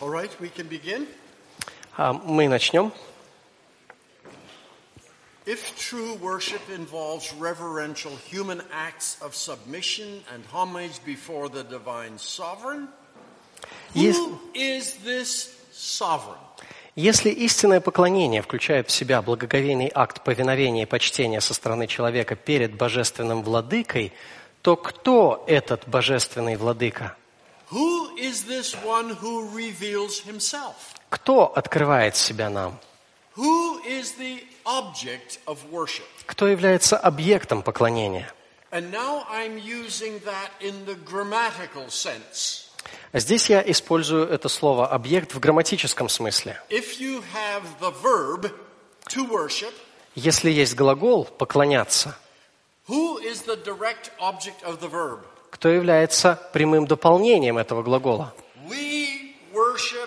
All right, we can begin. Мы начнем. If true worship involves reverential human acts of submission and homage before the divine sovereign, who is this sovereign? Если истинное поклонение включает в себя благоговейный акт повиновения и почтения со стороны человека перед божественным владыкой, то кто этот божественный владыка? Who is this one who reveals himself? Кто открывает себя нам? Who is the object of worship? Кто является объектом поклонения? And now I'm using that in the grammatical sense. Здесь я использую это слово «объект» в грамматическом смысле. If you have the verb to worship, Если есть глагол «поклоняться», who is the direct object of the verb? кто является прямым дополнением этого глагола? We worship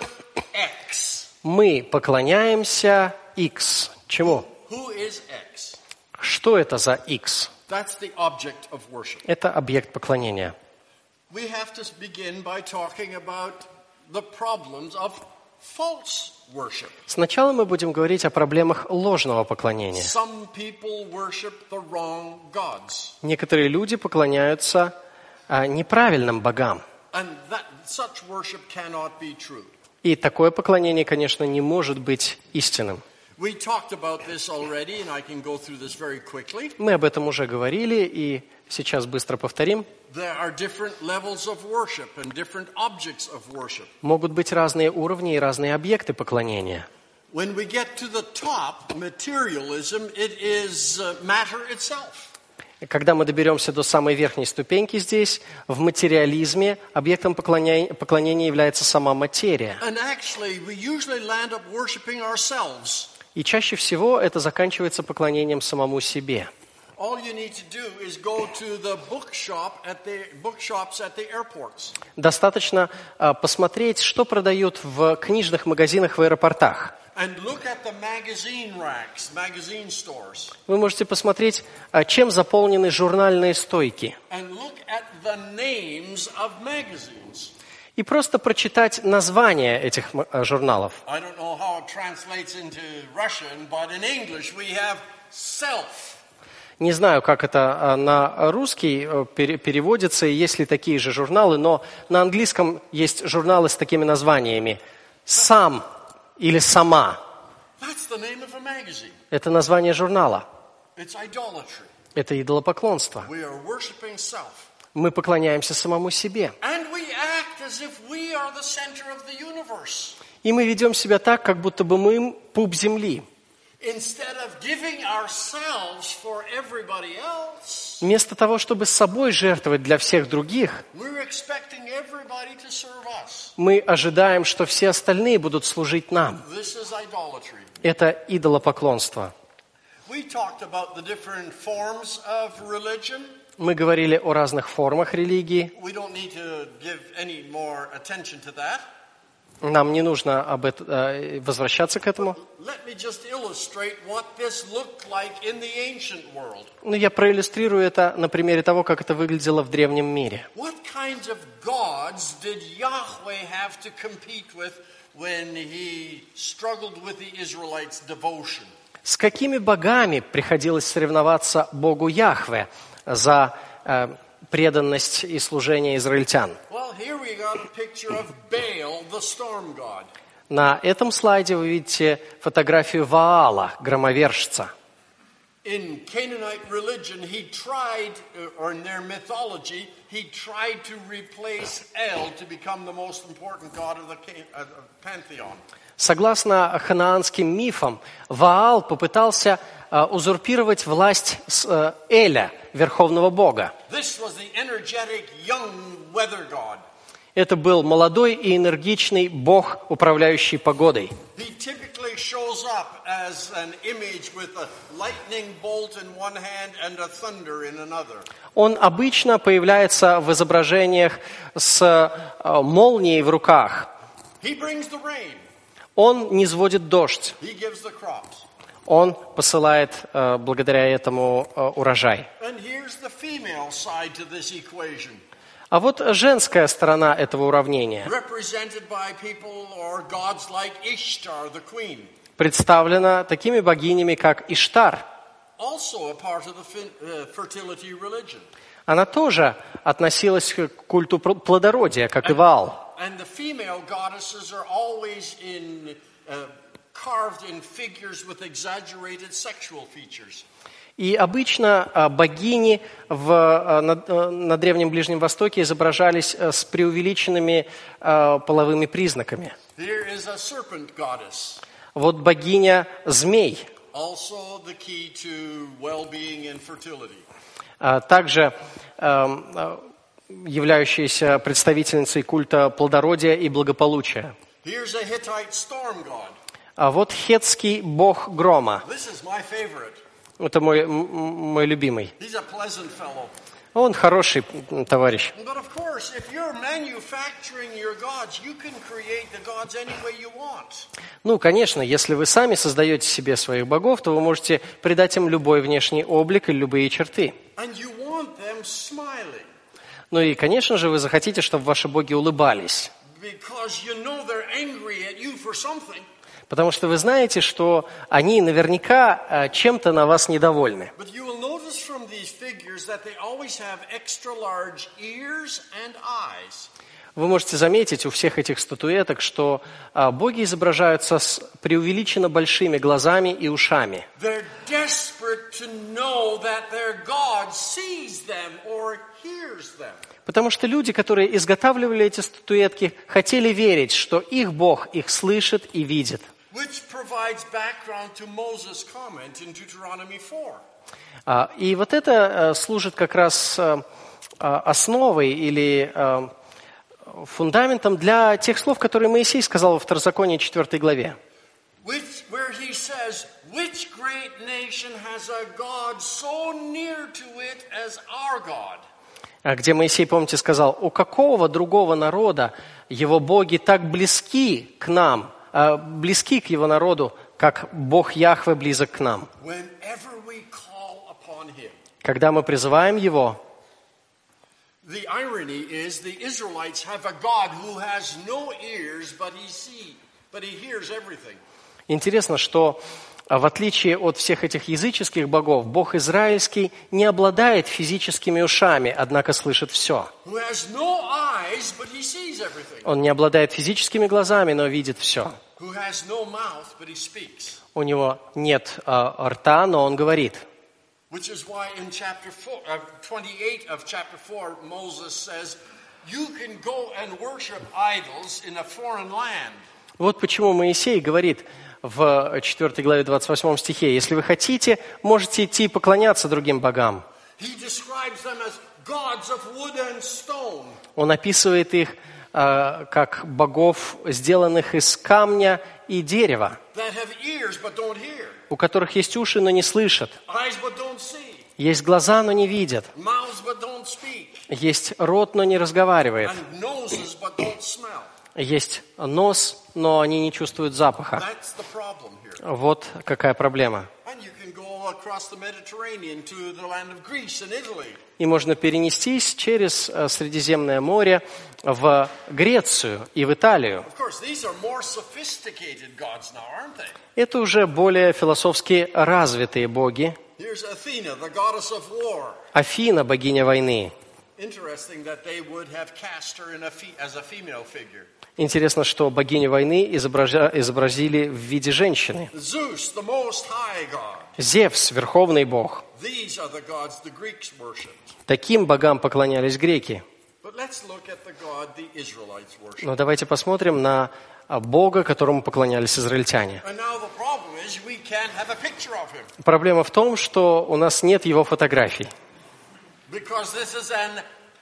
X. Мы поклоняемся X. Чему? Who is X? Что это за X? That's the object of worship. Это объект поклонения. We have to begin by talking about the problems of false worship. Сначала мы будем говорить о проблемах ложного поклонения. Some people worship the wrong gods. Некоторые люди поклоняются неправильным богам. And such worship cannot be true. И такое поклонение, конечно, не может быть истинным. We talked about this already, and I can go through this very quickly. Мы об этом уже говорили, и сейчас быстро повторим. There are different levels of worship and different objects of worship. Могут быть разные уровни и разные объекты поклонения. When we get to the top, materialism, it is matter itself. Когда мы доберемся до самой верхней ступеньки здесь, в материализме объектом поклонения является сама материя. And actually, we usually land up worshiping ourselves. И чаще всего это заканчивается поклонением самому себе. All you need to do is go to the bookshops at the airports. Достаточно посмотреть, что продают в книжных магазинах в аэропортах. And look at the magazine racks, magazine stores. Вы можете посмотреть, чем заполнены журнальные стойки. And look at the names of magazines. И просто прочитать названия этих журналов. I don't know how it translates into Russian, but in English we have Self. Не знаю, как это на русский переводится, и есть ли такие же журналы, но на английском есть журналы с такими названиями. «Сам» или «Сама». That's the name of a magazine. Это название журнала. It's idolatry. Это идолопоклонство. We are worshiping self. Мы поклоняемся самому себе. And we act as if we are the center of the universe. И мы ведем себя так, как будто бы мы пуп земли. Instead of giving ourselves for everybody else, Вместо того, чтобы собой жертвовать для всех других, we're expecting everybody to serve us. мы ожидаем, что все остальные будут служить нам. This is idolatry. Это идолопоклонство. We talked about the different forms of religion. Мы говорили о разных формах религии. We don't need to give any more attention to that. Нам не нужно возвращаться к этому. Let me just illustrate what this looked like in the ancient world. Но я проиллюстрирую это на примере того, как это выглядело в древнем мире. What kinds of gods did Yahweh have to compete with when he struggled with the Israelites' devotion? С какими богами приходилось соревноваться Богу Яхве за преданность и служение израильтян? Well, here we got a picture of Baal, the storm god. На этом слайде вы видите фотографию Ваала, громовержца. In Canaanite religion, he tried, or in their mythology, he tried to replace El to become the most important god of the pantheon. Согласно ханаанским мифам, Ваал попытался узурпировать власть Эля, верховного бога. This was the energetic young weather god. Это был молодой и энергичный бог, управляющий погодой. He typically shows up as an image with a lightning bolt in one hand and a thunder in another. Он обычно появляется в изображениях с молнией в руках. He brings the rain. Он низводит дождь. He gives the crops. Он посылает благодаря этому урожай. And here's the female side to this equation. А вот женская сторона этого уравнения represented by people or gods like Ishtar, the queen, представлена такими богинями, как Иштар. also a part of the fertility religion. Она тоже относилась к культу плодородия, как и Ваал. And the female goddesses are always carved in figures with exaggerated sexual features. И обычно богини на Древнем Ближнем Востоке изображались с преувеличенными половыми признаками. Here is a serpent goddess, Вот богиня змей, also the key to well-being and fertility. также являющаяся представительницей культа плодородия и благополучия. Here's a Hittite storm god. А вот хетский бог грома. This is my favorite. Это мой любимый. He's a pleasant fellow. Он хороший товарищ. But of course, if you're manufacturing your gods, you can create the gods any way you want. Ну, конечно, если вы сами создаете себе своих богов, то вы можете придать им любой внешний облик и любые черты. And you want them smiling. Ну и, конечно же, вы захотите, чтобы ваши боги улыбались. Because you know they're angry at you for something. Потому что вы знаете, что они наверняка чем-то на вас недовольны. But you will notice from these figures that they always have extra large ears and eyes. Вы можете заметить у всех этих статуэток, что боги изображаются с преувеличенно большими глазами и ушами. They're desperate to know that their God sees them or hears them. Потому что люди, которые изготавливали эти статуэтки, хотели верить, что их Бог их слышит и видит. Which provides background to Moses' comment in Deuteronomy 4. И вот это служит как раз основой или фундаментом для тех слов, которые Моисей сказал во Второзаконии 4 главе. Where he says, which great nation has a God so near to it as our God? Где Моисей, помните, сказал, у какого другого народа его боги так близки к нам, близки к его народу, как Бог Яхве близок к нам. Когда мы призываем Его, the irony is the Israelites have a God who has no ears, but he hears everything. Интересно, что в отличие от всех этих языческих богов, Бог израильский не обладает физическими ушами, однако слышит все. Who has no eyes, but he sees everything. Он не обладает физическими глазами, но видит все. Who has no mouth, but he speaks. У него нет рта, но он говорит. Which is why in chapter 28 of chapter 4, Moses says, you can go and worship idols in a foreign land. Вот почему Моисей говорит в 4 главе 28 стихе, если вы хотите, можете идти и поклоняться другим богам. He describes them as gods of wood and stone. Он описывает их как богов, сделанных из камня и дерева, That have ears, but don't hear. у которых есть уши, но не слышат, Eyes, but don't see. есть глаза, но не видят, Mouths, but don't speak. есть рот, но не разговаривает, And noses, but don't smell. есть нос, но они не чувствуют запаха. That's the problem here. Вот какая проблема. And you can go across the Mediterranean to the land of Greece and Italy. И можно перенестись через Средиземное море в Грецию и в Италию. Of course, these are more sophisticated gods now, aren't they? Это уже более философски развитые боги. Here's Athena, the goddess of war. Афина, богиня войны. Interesting that they would have cast her as a female figure. Интересно, что богиню войны изобразили в виде женщины. Zeus, the most high god. Зевс, верховный бог. These are the gods the Greeks worshipped. Таким богам поклонялись греки. But let's look at the god the Israelites worshipped. Но давайте посмотрим на Бога, которому поклонялись израильтяне. And now the problem is we can't have a picture of him. Проблема в том, что у нас нет его фотографий. Because this is an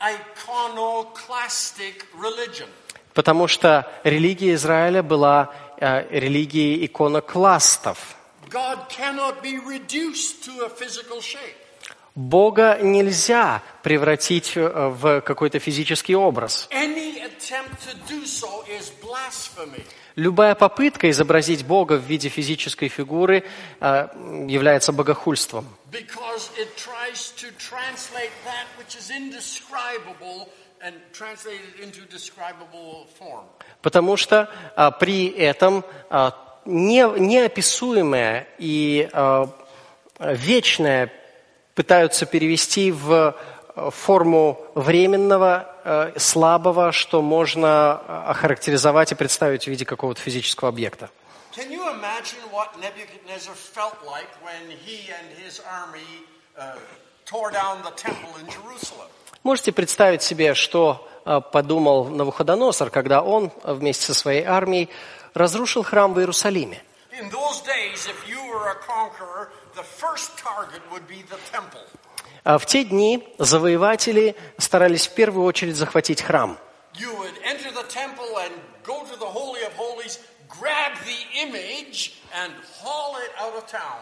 iconoclastic religion. Потому что религия Израиля была религией иконокластов. God cannot be reduced to a physical shape. Бога нельзя превратить в какой-то физический образ. Any attempt to do so is blasphemy. Любая попытка изобразить Бога в виде физической фигуры является богохульством. Because it tries to translate that which is indescribable and translated into describable form. Потому что при этом неописуемое и вечное пытаются перевести в форму временного, слабого, что можно охарактеризовать и представить в виде какого-то физического объекта. Can you imagine what Nebuchadnezzar felt like when he and his army tore down the temple in Jerusalem? Можете представить себе, что подумал Навуходоносор, когда он вместе со своей армией разрушил храм в Иерусалиме? In those days, if you were a conqueror, the first target would be the temple. В те дни завоеватели старались в первую очередь захватить храм. You would enter the temple and go to the Holy of Holies, grab the image and haul it out of town.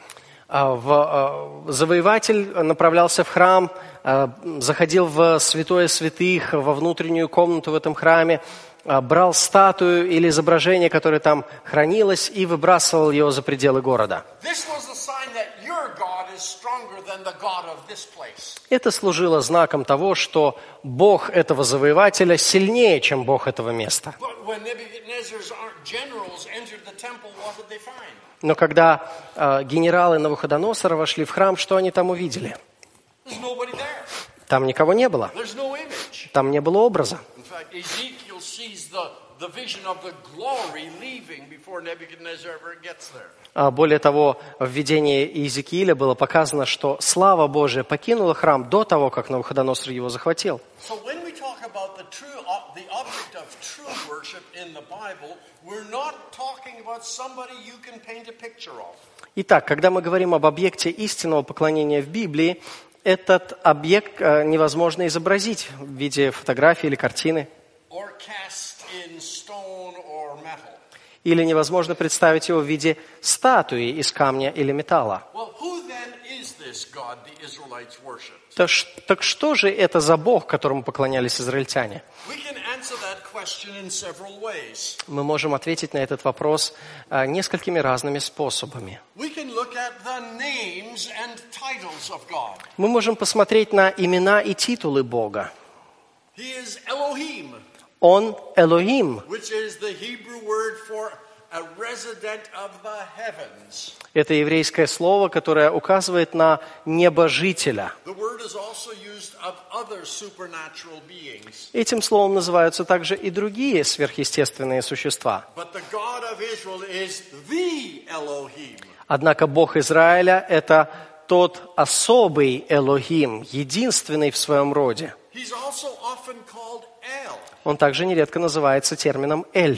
Завоеватель направлялся в храм, заходил в святое святых, во внутреннюю комнату в этом храме, брал статую или изображение, которое там хранилось, и выбрасывал его за пределы города. Это служило знаком того, что Бог этого завоевателя сильнее, чем Бог этого места. Но когда генералы Навуходоносора вошли в храм, что они там увидели? Там никого не было. Там не было образа. Более того, в видении Иезекииля было показано, что слава Божия покинула храм до того, как Навуходоносор его захватил. Итак, когда мы говорим об объекте истинного поклонения в Библии, этот объект невозможно изобразить в виде фотографии или картины. Или невозможно представить его в виде статуи из камня или металла. Так что же это за Бог, которому поклонялись израильтяне? Мы можем ответить на этот вопрос несколькими разными способами. Мы можем посмотреть на имена и титулы Бога. Он Элохим. Это еврейское слово, которое указывает на небожителя. Этим словом называются также и другие сверхъестественные существа. Однако Бог Израиля – это тот особый Элохим, единственный в своем роде. Он также нередко называется термином «эль».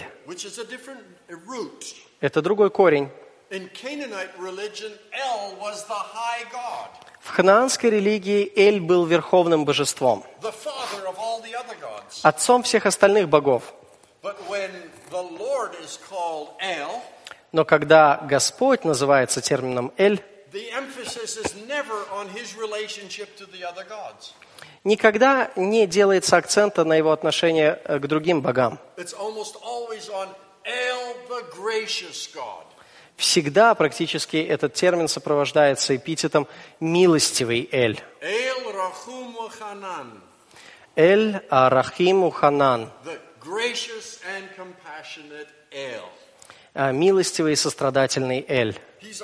Это другой корень. В ханаанской религии Эль был верховным божеством, отцом всех остальных богов. Но когда Господь называется термином «эль», никогда не делается акцента на его отношение к другим богам. Всегда практически этот термин сопровождается эпитетом «милостивый Эль». Эль Рахиму Ханан. Милостивый и сострадательный Эль.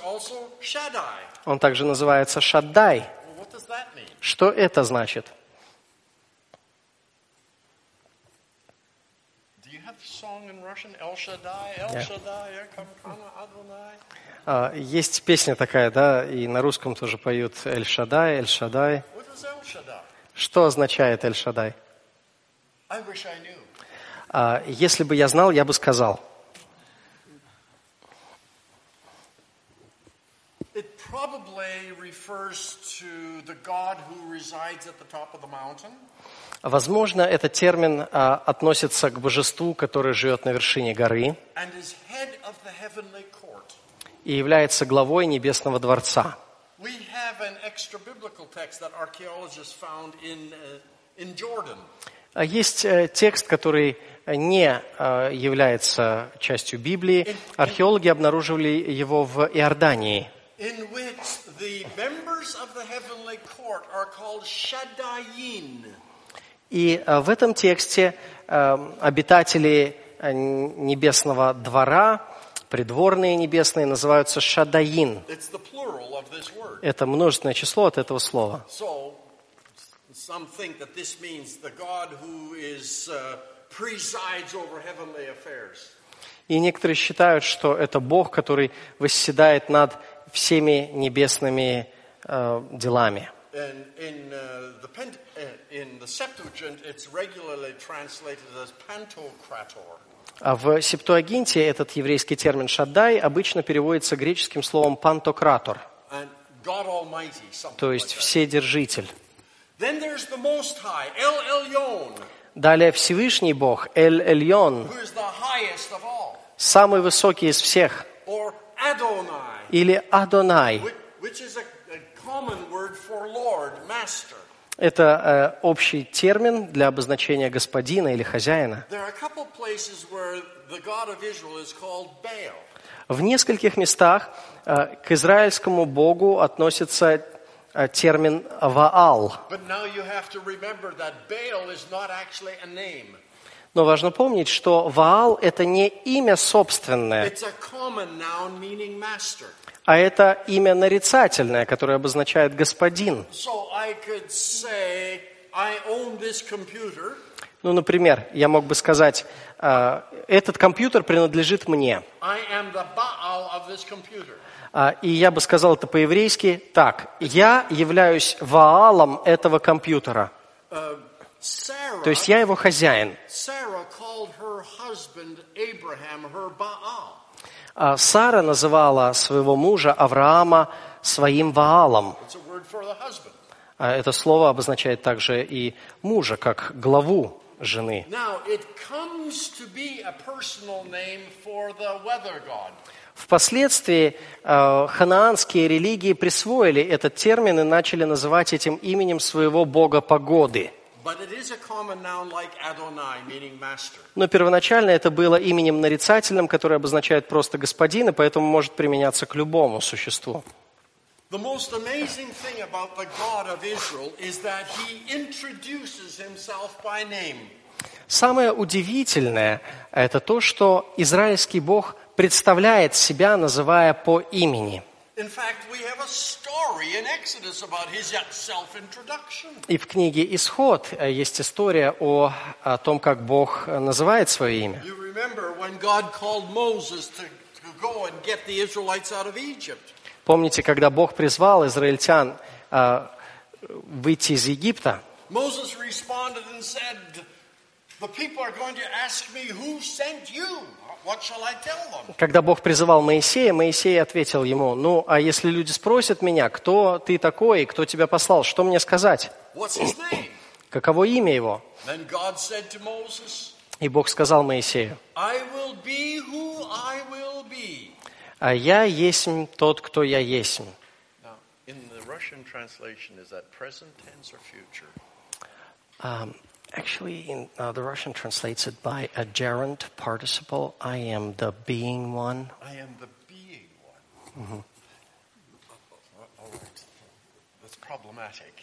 Он также называется Шаддай. Что это значит? Есть песня такая, да, и на русском тоже поют Эль Шаддай, Эль Шаддай. Что означает Эль Шаддай? Если бы я знал, я бы сказал. Возможно, этот термин относится к божеству, которое живет на вершине горы и является главой небесного дворца. Есть текст, который не является частью Библии. Археологи обнаруживали его в Иордании. И в этом тексте обитатели небесного двора, придворные небесные, называются шадаин. It's the plural of this word. Это множественное число от этого слова. So, some think that this means the God who presides over heavenly affairs. И некоторые считают, что это Бог, который восседает над всеми небесными делами. And in the Septuagint, it's regularly translated as Pantocrator. А в Септуагинте этот еврейский термин «шаддай» обычно переводится греческим словом «пантократор», And God Almighty, something то like есть that. «вседержитель». Then there's the Most High, El Elyon, Далее Всевышний Бог, Эль-Эльон, who is the highest of all, самый высокий из всех, or Adonai, или Адонай. which is a common word for Lord, Master. Это общий термин для обозначения господина или хозяина. There are a couple places where the God of Israel is called Baal. В нескольких местах к израильскому богу относится термин «Ваал». But now you have to remember that Baal is not actually a name. Но важно помнить, что Ваал – это не имя собственное, It's a common noun meaning master. а это имя нарицательное, которое обозначает «господин». So I could say, I own this computer, Ну, например, я мог бы сказать, этот компьютер принадлежит мне. I am the Baal of this computer. И я бы сказал это по-еврейски так. Я являюсь Ваалом этого компьютера. Sarah, То есть я его хозяин. Sarah called her husband Abraham her Baal. Сара называла своего мужа Авраама своим Ваалом. It's a word for the husband. Это слово обозначает также и мужа, как главу жены. Now, it comes to be a personal name for the weather god. Впоследствии ханаанские религии присвоили этот термин и начали называть этим именем своего бога погоды. But it is a common noun like Adonai, meaning master. Но первоначально это было именем нарицательным, которое обозначает просто господин, и поэтому может применяться к любому существу. The most amazing thing about the God of Israel is that he introduces himself by name. Самое удивительное – это то, что израильский Бог представляет себя, называя по имени. In fact, we have a story in Exodus about his self-introduction. И в книге «Исход» есть история о том, как Бог называет свое имя. You remember when God called Moses to go and get the Israelites out of Egypt. Помните, когда Бог призвал израильтян выйти из Египта? Moses responded and said, the people are going to ask me, who sent you? What shall I tell them? Когда Бог призывал Моисея, Моисей ответил ему: ну, а если люди спросят меня, кто ты такой, кто тебя послал, что мне сказать? What's his name? Каково имя его? Then God said to Moses, И Бог сказал Моисею: I will be who I will be. а я есмь тот, кто я есмь. Now, in the Russian translation, is that present tense or future? Actually, the Russian translates it by a gerund participle. I am the being one. I am the being one. Mm-hmm. All right. That's problematic.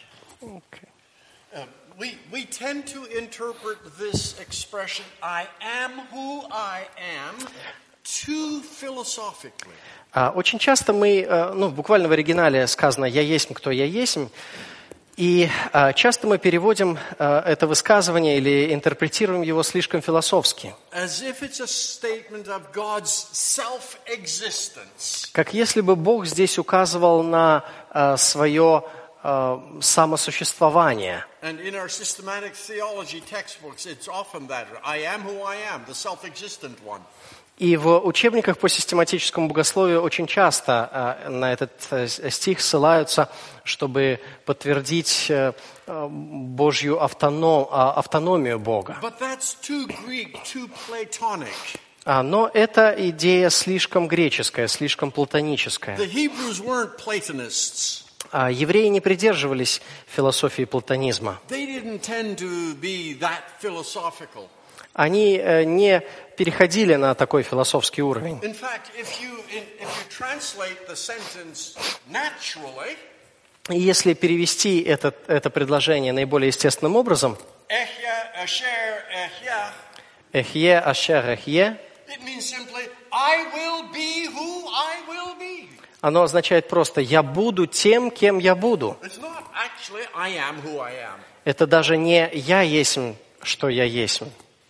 Okay. We tend to interpret this expression, I am who I am, too philosophically. Очень часто мы, буквально в оригинале сказано «я есмь, кто я есмь», и часто мы переводим это высказывание или интерпретируем его слишком философски. As if it's a statement of God's self-existence. Как если бы Бог здесь указывал на свое самосуществование. And in our systematic theology textbooks, it's often that. I am who I am, the self-existent one. И в учебниках по систематическому богословию очень часто на этот стих ссылаются, чтобы подтвердить Божью автономию Бога. But that's too Greek, too Platonic. Но эта идея слишком греческая, слишком платоническая. The Hebrews weren't Platonists. Евреи не придерживались философии платонизма. They didn't tend to be that philosophical. Они не переходили на такой философский уровень. In fact, if you translate the sentence naturally, И если перевести это предложение наиболее естественным образом, Ehya, asher, ehya, «эхье, ашер, эхье», it means simply, I will be who I will be. оно означает просто «я буду тем, кем я буду». It's not actually, I am who I am. Это даже не «я есмь, что я есмь».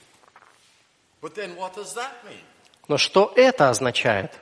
But then what does that mean? Но что это означает?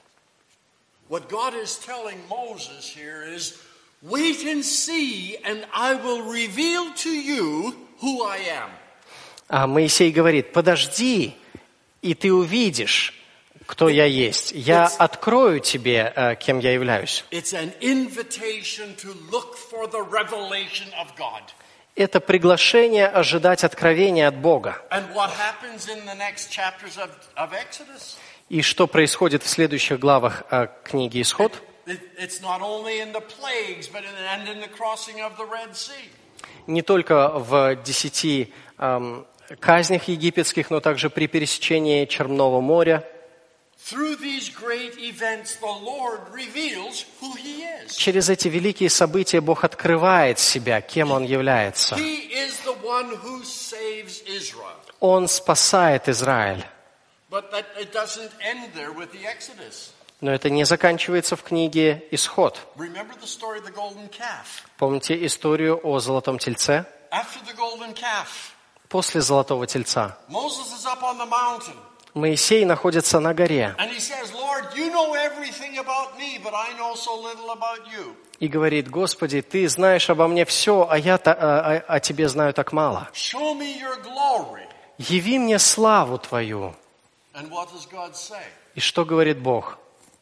What God is telling Moses here is, wait and see, and I will reveal to you who I am. А Моисей говорит: подожди, и ты увидишь, кто я есть. Я открою тебе, кем я являюсь. It's an invitation to look for the revelation of God. Это приглашение ожидать откровения от Бога. And what happens in the next chapters of Exodus? И что происходит в следующих главах книги «Исход»? It's not only in the plagues, but in the crossing of the Red Sea. Не только в 10 казнях египетских, но также при пересечении Черного моря. Through these great events, the Lord reveals who He is. Через эти великие события Бог открывает себя, кем Он является. He is the one who saves Israel. Он спасает Израиль. But that it doesn't end there with the Exodus. Но это не заканчивается в книге «Исход». Remember the story of the golden calf? Помните историю о золотом тельце? After the golden calf, После золотого тельца Moses is up on the mountain. Моисей находится на горе And he says, Lord, you know everything about me, but I know so little about you. и говорит: «Господи, Ты знаешь обо мне все, а я о Тебе знаю так мало. Show me your glory. Яви мне славу Твою». And what does God say? И что говорит Бог?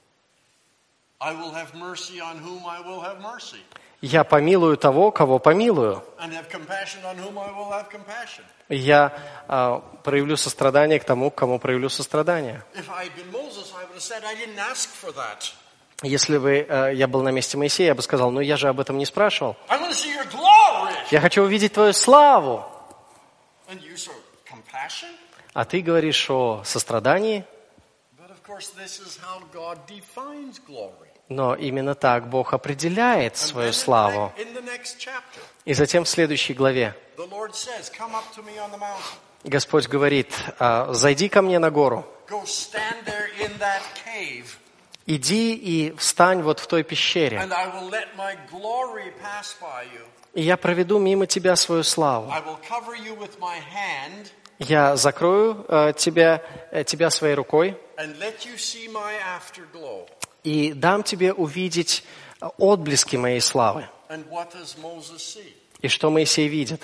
I will have mercy on whom I will have mercy. «Я помилую того, кого помилую. And have compassion on whom I will have compassion. Я проявлю сострадание к тому, к кому проявлю сострадание». If I had been Moses, I would have said, I didn't ask for that. Если бы я был на месте Моисея, я бы сказал: «Ну, я же об этом не спрашивал. I want to see your glory. Я хочу увидеть Твою славу». And you say, compassion? А ты говоришь о сострадании. But of course, this is how God defines glory. Но именно так Бог определяет And свою then славу. in the next chapter, И затем в следующей главе the Lord says, come up to me on the mountain. Господь говорит: «Зайди ко мне на гору, Go stand there in that cave, иди и встань вот в той пещере, and I will let my glory pass by you. и я проведу мимо тебя свою славу. I will cover you with my hand Я закрою тебя своей рукой and let you see my afterglow. и дам тебе увидеть отблески моей славы». And what does Moses see? И что Моисей видит?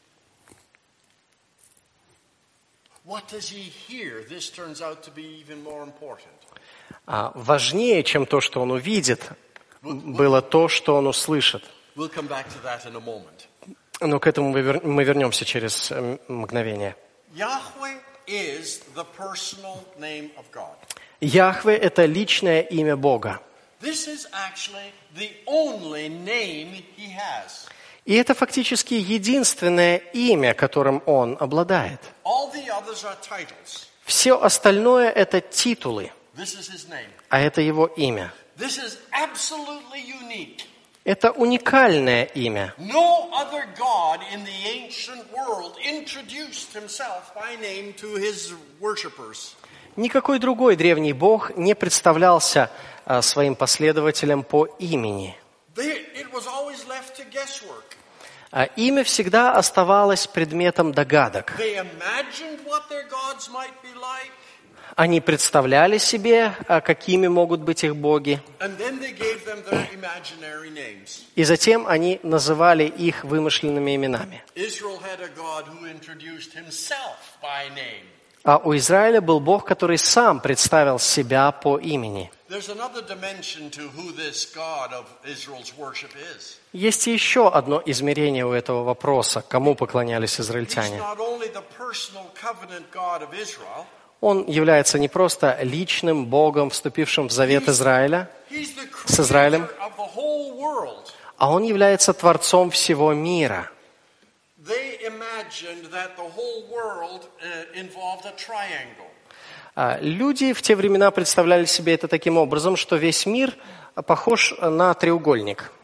What does he hear? This turns out to be even more important. Важнее, чем то, что он увидит, было то, что он услышит. We'll come back to that in a moment. Но к этому мы вернемся через мгновение. Yahweh is the personal name of God. Яхве – это личное имя Бога. This is actually the only name he has. И это фактически единственное имя, которым он обладает. All the others are titles. Все остальное – это титулы, This is his name. а это его имя. This is absolutely unique. Это уникальное имя. No other God in the ancient world introduced himself by name to his worshippers. Никакой другой древний бог не представлялся своим последователям по имени. It was always left to guesswork. Имя всегда оставалось предметом догадок. They imagined what their gods might be like, Они представляли себе, какими могут быть их боги, and then they gave them their imaginary names. и затем они называли их вымышленными именами. Israel had a God who introduced himself by name. А у Израиля был Бог, который сам представил себя по имени. There's another dimension to who this God of Israel's worship is. Есть и еще одно измерение у этого вопроса, кому поклонялись He's израильтяне. not only the personal covenant God of Israel, Он является не просто личным Богом, вступившим в завет Израиля, he's the с Израилем, creator of the whole world. а он является Творцом всего мира. They imagined that the whole world involved a triangle. Люди в те времена представляли себе это таким образом, что весь мир похож на треугольник.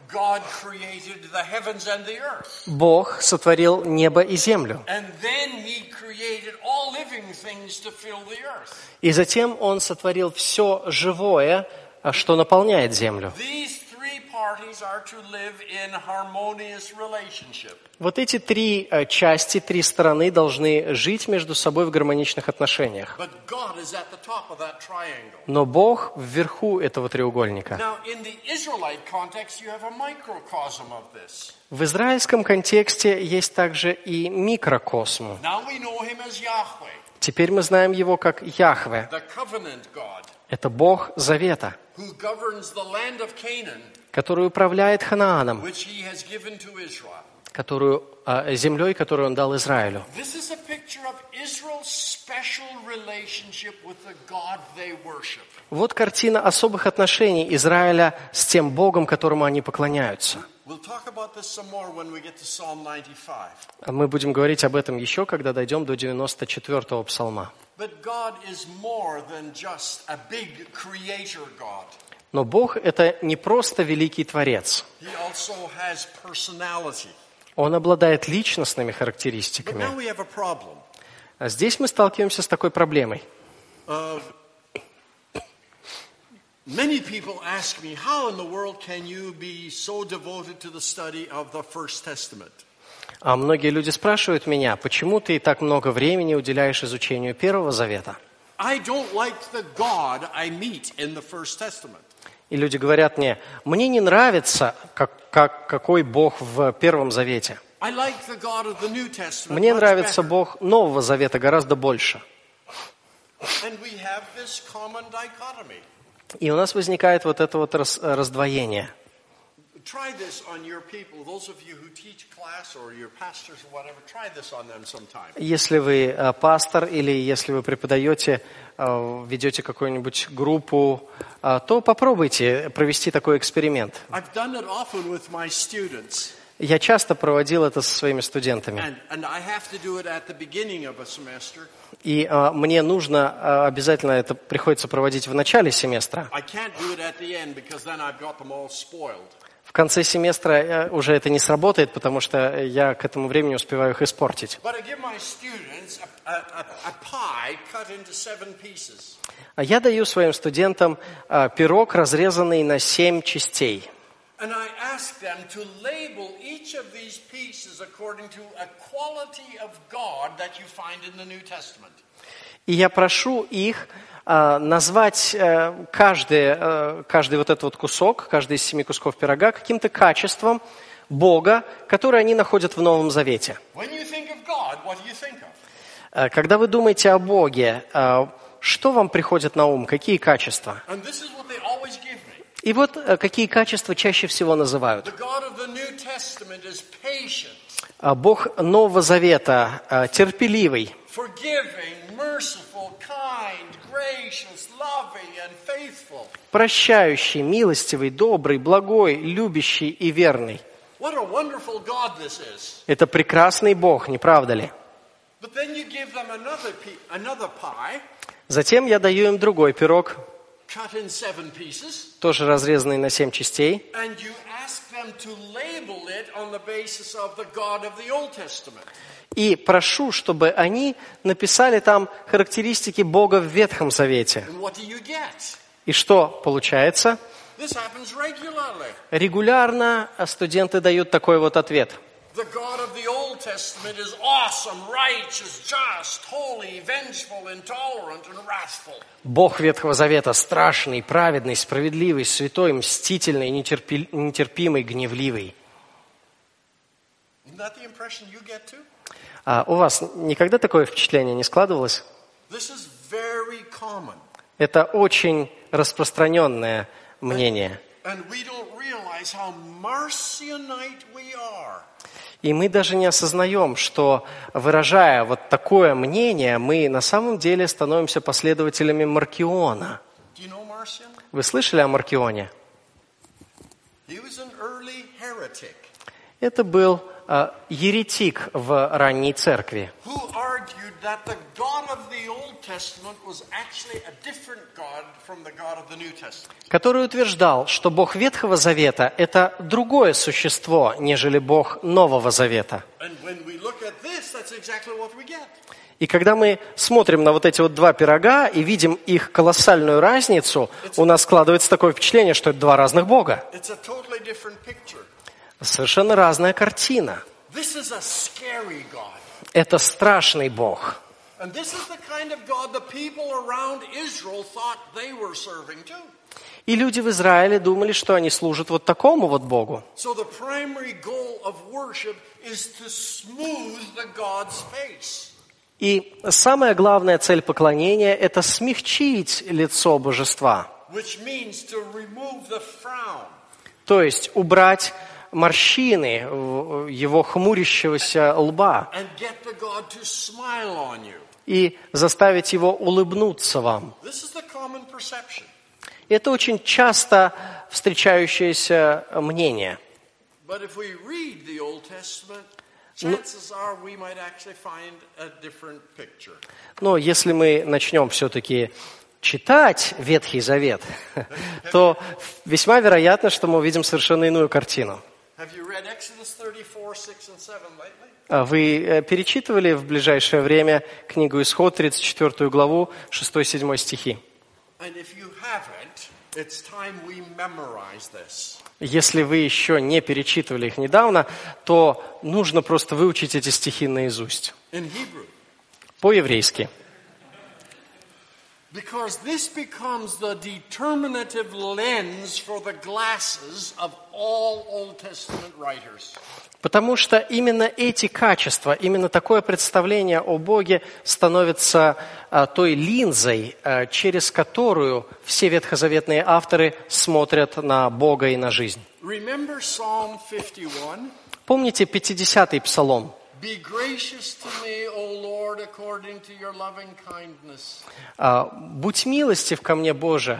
God created the heavens and the earth. Бог сотворил небо и землю. And then he created all living things to fill the earth. И затем Он сотворил все живое, что наполняет землю. These three parties are to live in harmonious relationship. Вот эти три части, три стороны должны жить между собой в гармоничных отношениях. But God is at the top of that triangle. Но Бог вверху этого треугольника. Now, in the Israelite context, you have a microcosm of this. В израильском контексте есть также и микрокосм. Now we know him as Yahweh, Теперь мы знаем его как Яхве. the covenant God, Это Бог Завета, who governs the land of Canaan, который управляет Ханааном, which he has given to Israel. землей, которую Он дал Израилю. This is a picture of Israel's special relationship with the God they worship. Вот картина особых отношений Израиля с тем Богом, которому они поклоняются. We'll talk about this some more when we get to Psalm 95. Мы будем говорить об этом еще, когда дойдем до 94-го псалма. But God is more than just a big creator God. Но Бог – это не просто великий Творец. He also has personality. Он обладает личностными But характеристиками. now we have a problem. А здесь мы сталкиваемся с такой проблемой. Many people ask me, how in the world can you be so devoted to the study of the First Testament? А многие люди спрашивают меня, почему ты так много времени уделяешь изучению Первого Завета? I don't like the God I meet in the First Testament. И люди говорят мне не нравится, какой Бог в Первом Завете. I like the God of the New Testament Мне much нравится better. Бог Нового Завета гораздо больше. And we have this common dichotomy. И у нас возникает вот это вот раздвоение. Try this on your people. Those of you who teach class or your pastors or whatever, try this on them sometime. Если вы пастор или если вы преподаете, ведете какую-нибудь группу, то попробуйте провести такой эксперимент. I've done it often with my students. Я часто проводил это со своими студентами. And I have to do it at the beginning of a semester. И мне нужно обязательно это приходится проводить в начале семестра. I can't do it at the end because then I've got them all spoiled. В конце семестра уже это не сработает, потому что я к этому времени успеваю их испортить. But I give my students a pie cut into 7 pieces. Я даю своим студентам пирог, разрезанный на 7 частей. And I ask them to label each of these pieces according to a quality of God that you find in the New Testament. И я прошу их назвать каждый вот этот вот кусок, каждый из 7 кусков пирога каким-то качеством Бога, которое они находят в Новом Завете. When you think of God, what do you think of? Когда вы думаете о Боге, что вам приходит на ум, какие качества? And this is what they always give me. И вот какие качества чаще всего называют. The God of the New Testament is patient, Бог Нового Завета терпеливый, forgiving, merciful, kind, gracious, loving, and faithful. прощающий, милостивый, добрый, благой, любящий и верный. What a wonderful God this is. Это прекрасный Бог, не правда ли? But then you give them another pie, Затем я даю им другой пирог, cut in 7 pieces, тоже разрезанный на 7 частей, and you ask them to label it on the basis of the God of the Old Testament. и прошу, чтобы они написали там характеристики Бога в Ветхом Завете. And what do you get? И что получается? This happens regularly. Регулярно студенты дают такой вот ответ. The God of the Old Testament is awesome, righteous, just, holy, vengeful, intolerant, and wrathful. Бог Ветхого Завета страшный, праведный, справедливый, святой, мстительный, нетерпимый, гневливый. Isn't that the impression you get too? А у вас никогда такое впечатление не складывалось? This is very common. Это очень распространенное мнение. And we don't realize how Marcionite we are. И мы даже не осознаем, что, выражая вот такое мнение, мы на самом деле становимся последователями Маркиона. Do you know Marcion? Вы слышали о Маркионе? He was an early heretic Это был еретик в ранней церкви, who argued that the God of the Old Testament was actually a different God from the God of the New Testament. Который утверждал, что Бог Ветхого Завета – это другое существо, нежели Бог Нового Завета. And when we look at this, that's exactly what we get. И когда мы смотрим на вот эти вот два пирога и видим их колоссальную разницу, у нас складывается такое впечатление, что это два разных Бога. It's a totally different picture. Совершенно разная картина. This is a scary God. Это страшный Бог. And this is the kind of God the people around Israel thought they were serving too. И люди в Израиле думали, что они служат вот такому вот Богу. So the primary goal of worship is to smooth the God's face. И самая главная цель поклонения – это смягчить лицо божества. Which means to remove the frown. То есть убрать морщины его хмурящегося лба And get the God to smile on you. и заставить его улыбнуться вам. This is the common perception. Это очень часто встречающееся мнение. But if we read the Old Testament, chances are we might actually find a different picture. Но если мы начнем все-таки читать Ветхий Завет, то весьма вероятно, что мы увидим совершенно иную картину. Have you read Exodus 34, 6 and 7 lately? Вы перечитывали в ближайшее время книгу Исход, 34 главу, 6-7 стихи? And if you haven't, it's time we memorize this. Если вы еще не перечитывали их недавно, то нужно просто выучить эти стихи наизусть. In Hebrew. По-еврейски. Because this becomes the determinative lens for the glasses of all Old Testament writers. Потому что именно эти качества, именно такое представление о Боге становится той линзой, через которую все ветхозаветные авторы смотрят на Бога и на жизнь. Remember Psalm 51? Помните 50-й псалом? Be gracious to me, O Lord, according to your loving kindness. «Будь милостив ко мне, Боже,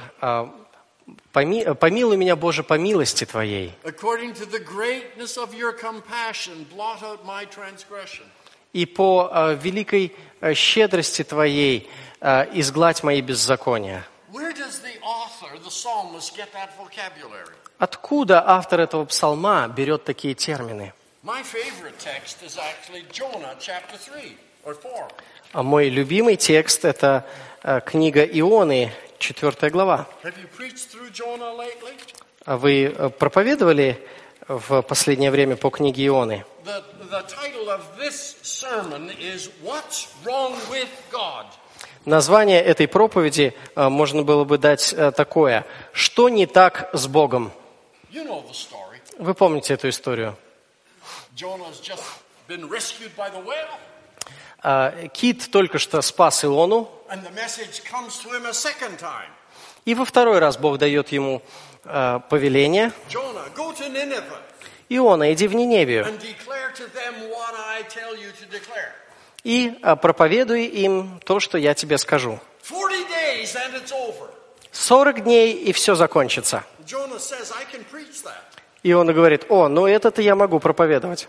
помилуй меня, Боже, по милости Твоей». According to the greatness of your compassion, blot out my transgression. И по великой щедрости Твоей изгладь мои беззакония. Where does the author, the psalmist, get that vocabulary? Откуда автор этого псалма берет такие термины? My favorite text is actually Jonah chapter 3 or 4. Мой любимый текст – это книга Ионы, 4 глава. Have you preached through Jonah lately? Вы проповедовали в последнее время по книге Ионы? The title of this sermon is What's Wrong with God? Название этой проповеди можно было бы дать такое: «Что не так с Богом?» You know the story. Вы помните эту историю? Jonah's just been rescued by the whale. Кит только что спас Иону, And the message comes to him a second time. и во второй раз Бог дает ему повеление: Jonah, go to Nineveh «Иона, иди в Ниневию and declare to them what I tell you to declare. и проповедуй им то, что я тебе скажу. 40 days and it's over. 40 дней, и все закончится». Jonah says, I can preach that. Иона говорит: ну это-то я могу проповедовать.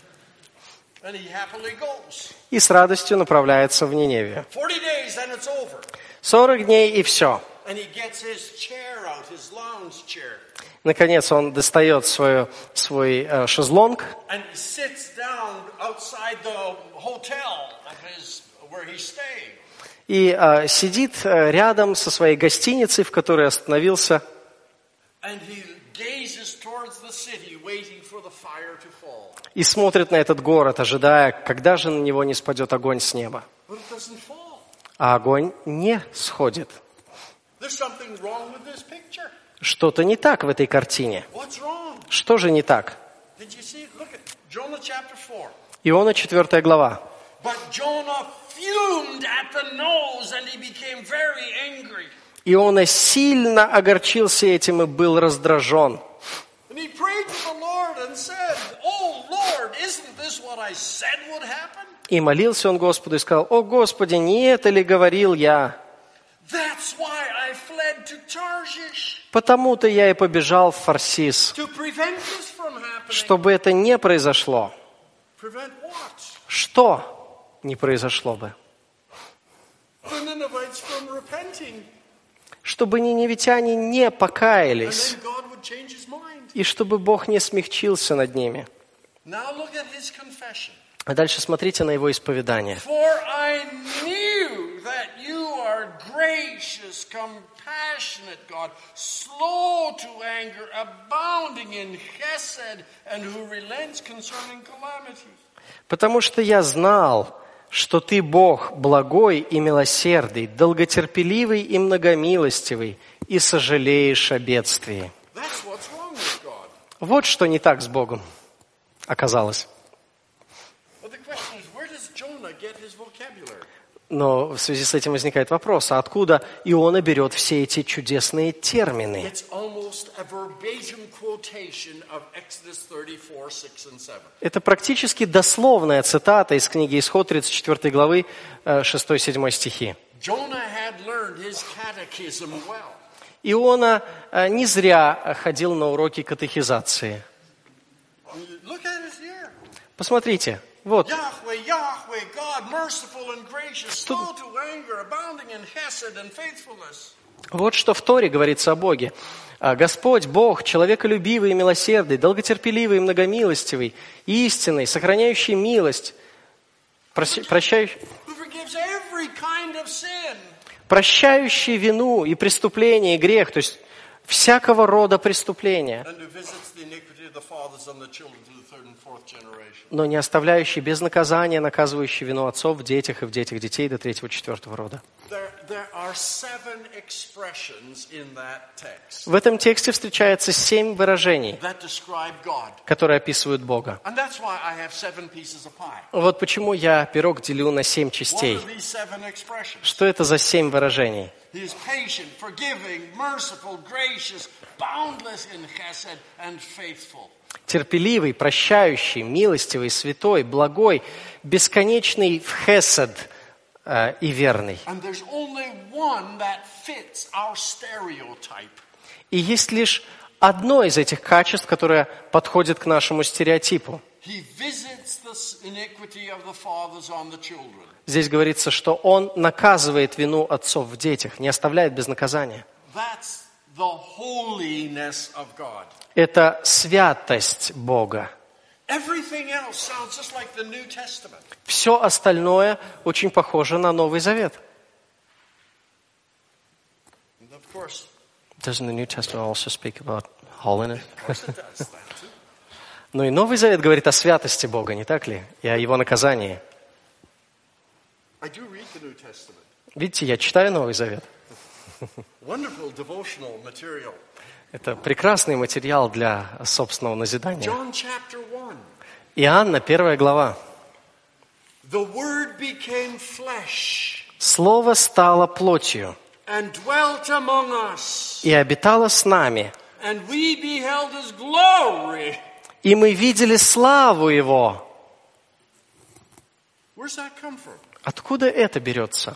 And he happily goes. И с радостью направляется в Ниневию. 40 days and it's over. 40 дней, и все. And he gets his chair out, his lounge chair. Наконец он достает свой шезлонг And he sits down outside the hotel where he's staying. и сидит рядом со своей гостиницей, в которой остановился, And he gazes towards the city, waiting for the fire to fall. и смотрит на этот город, ожидая, когда же на него не спадет огонь с неба. But it doesn't fall. А огонь не сходит. There's something wrong with this picture. Что-то не так в этой картине. What's wrong? Что же не так? Did you see? Look at Jonah chapter 4. Иона 4 глава. But Jonah fumed at the nose and he became very angry. Иона сильно огорчился этим и был раздражен. And he prayed to the Lord and said, Oh Lord, isn't this what I said would happen? И молился он Господу и сказал: «О Господи, не это ли говорил я? That's why I fled to Tarshish. Потому-то я и побежал в Фарсис, To prevent this from happening. чтобы это не произошло». Prevent what? Что не произошло бы? Ninevites from repenting. Чтобы ниневитяне не And покаялись, then God would change his mind. и чтобы Бог не смягчился над ними. Now look at his confession. А дальше смотрите на его исповедание. For I knew that you are gracious, compassionate God, slow to anger, abounding in chesed, and who relents concerning calamity. Потому что я знал, что ты Бог благой и милосердный, долготерпеливый и многомилостивый, и сожалеешь о бедствии. That's what's wrong with God. Вот что не так с Богом оказалось. But the question is, where does Jonah get his vocabulary? Но в связи с этим возникает вопрос, а откуда Иона берет все эти чудесные термины? It's almost a verbatim quotation of Exodus 34, 6 and 7. Это практически дословная цитата из книги Исход 34 главы 6-7 стихи. Jonah had learned his catechism well. Иона не зря ходил на уроки катехизации. Look at it here. Посмотрите, вот. Yahweh, Yahweh, God, merciful and gracious, slow to anger, abounding in chesed and faithfulness. Вот что в Торе говорится о Боге. Господь, Бог, человеколюбивый и милосердный, долготерпеливый и многомилостивый, истинный, сохраняющий милость, прощающий Who forgives every kind of sin. Прощающий вину и преступление, и грех, то есть всякого рода преступления, And who visits the iniquity of the fathers on the children to the third and fourth generation. но не оставляющий без наказания, наказывающий вину отцов в детях и в детях детей до 3-4 рода. There are 7 expressions in that text В этом тексте встречается 7 выражений, that describe God. которые описывают Бога. And that's why I have 7 pieces of pie. Вот почему я пирог делю на 7 What частей. are these 7 expressions? Что это за 7 выражений? He is patient, forgiving, merciful, gracious, boundless in chesed, and faithful. Терпеливый, прощающий, милостивый, святой, благой, бесконечный в хесед и верный. And there's only one that fits our stereotype. И есть лишь одно из этих качеств, которое подходит к нашему стереотипу. He visits the iniquity of the fathers on the children. Здесь говорится, что он наказывает вину отцов в детях, не оставляет без наказания. That's the holiness of God. Это святость Бога. Everything else sounds just like the New Testament. Все остальное очень похоже на Новый Завет. And of course, Doesn't the New Testament also speak about holiness? of course it does that too. Но и Новый Завет говорит о святости Бога, не так ли? И о Его наказании. I do read the New Testament. Видите, я читаю Новый Завет. Wonderful devotional material. Это прекрасный материал для собственного назидания. John chapter 1. Иоанна, 1 глава. The Word became flesh «Слово стало плотью and dwelt among us, и обитало с нами, and we beheld His glory. и мы видели славу Его». Where's that come from? Откуда это берется?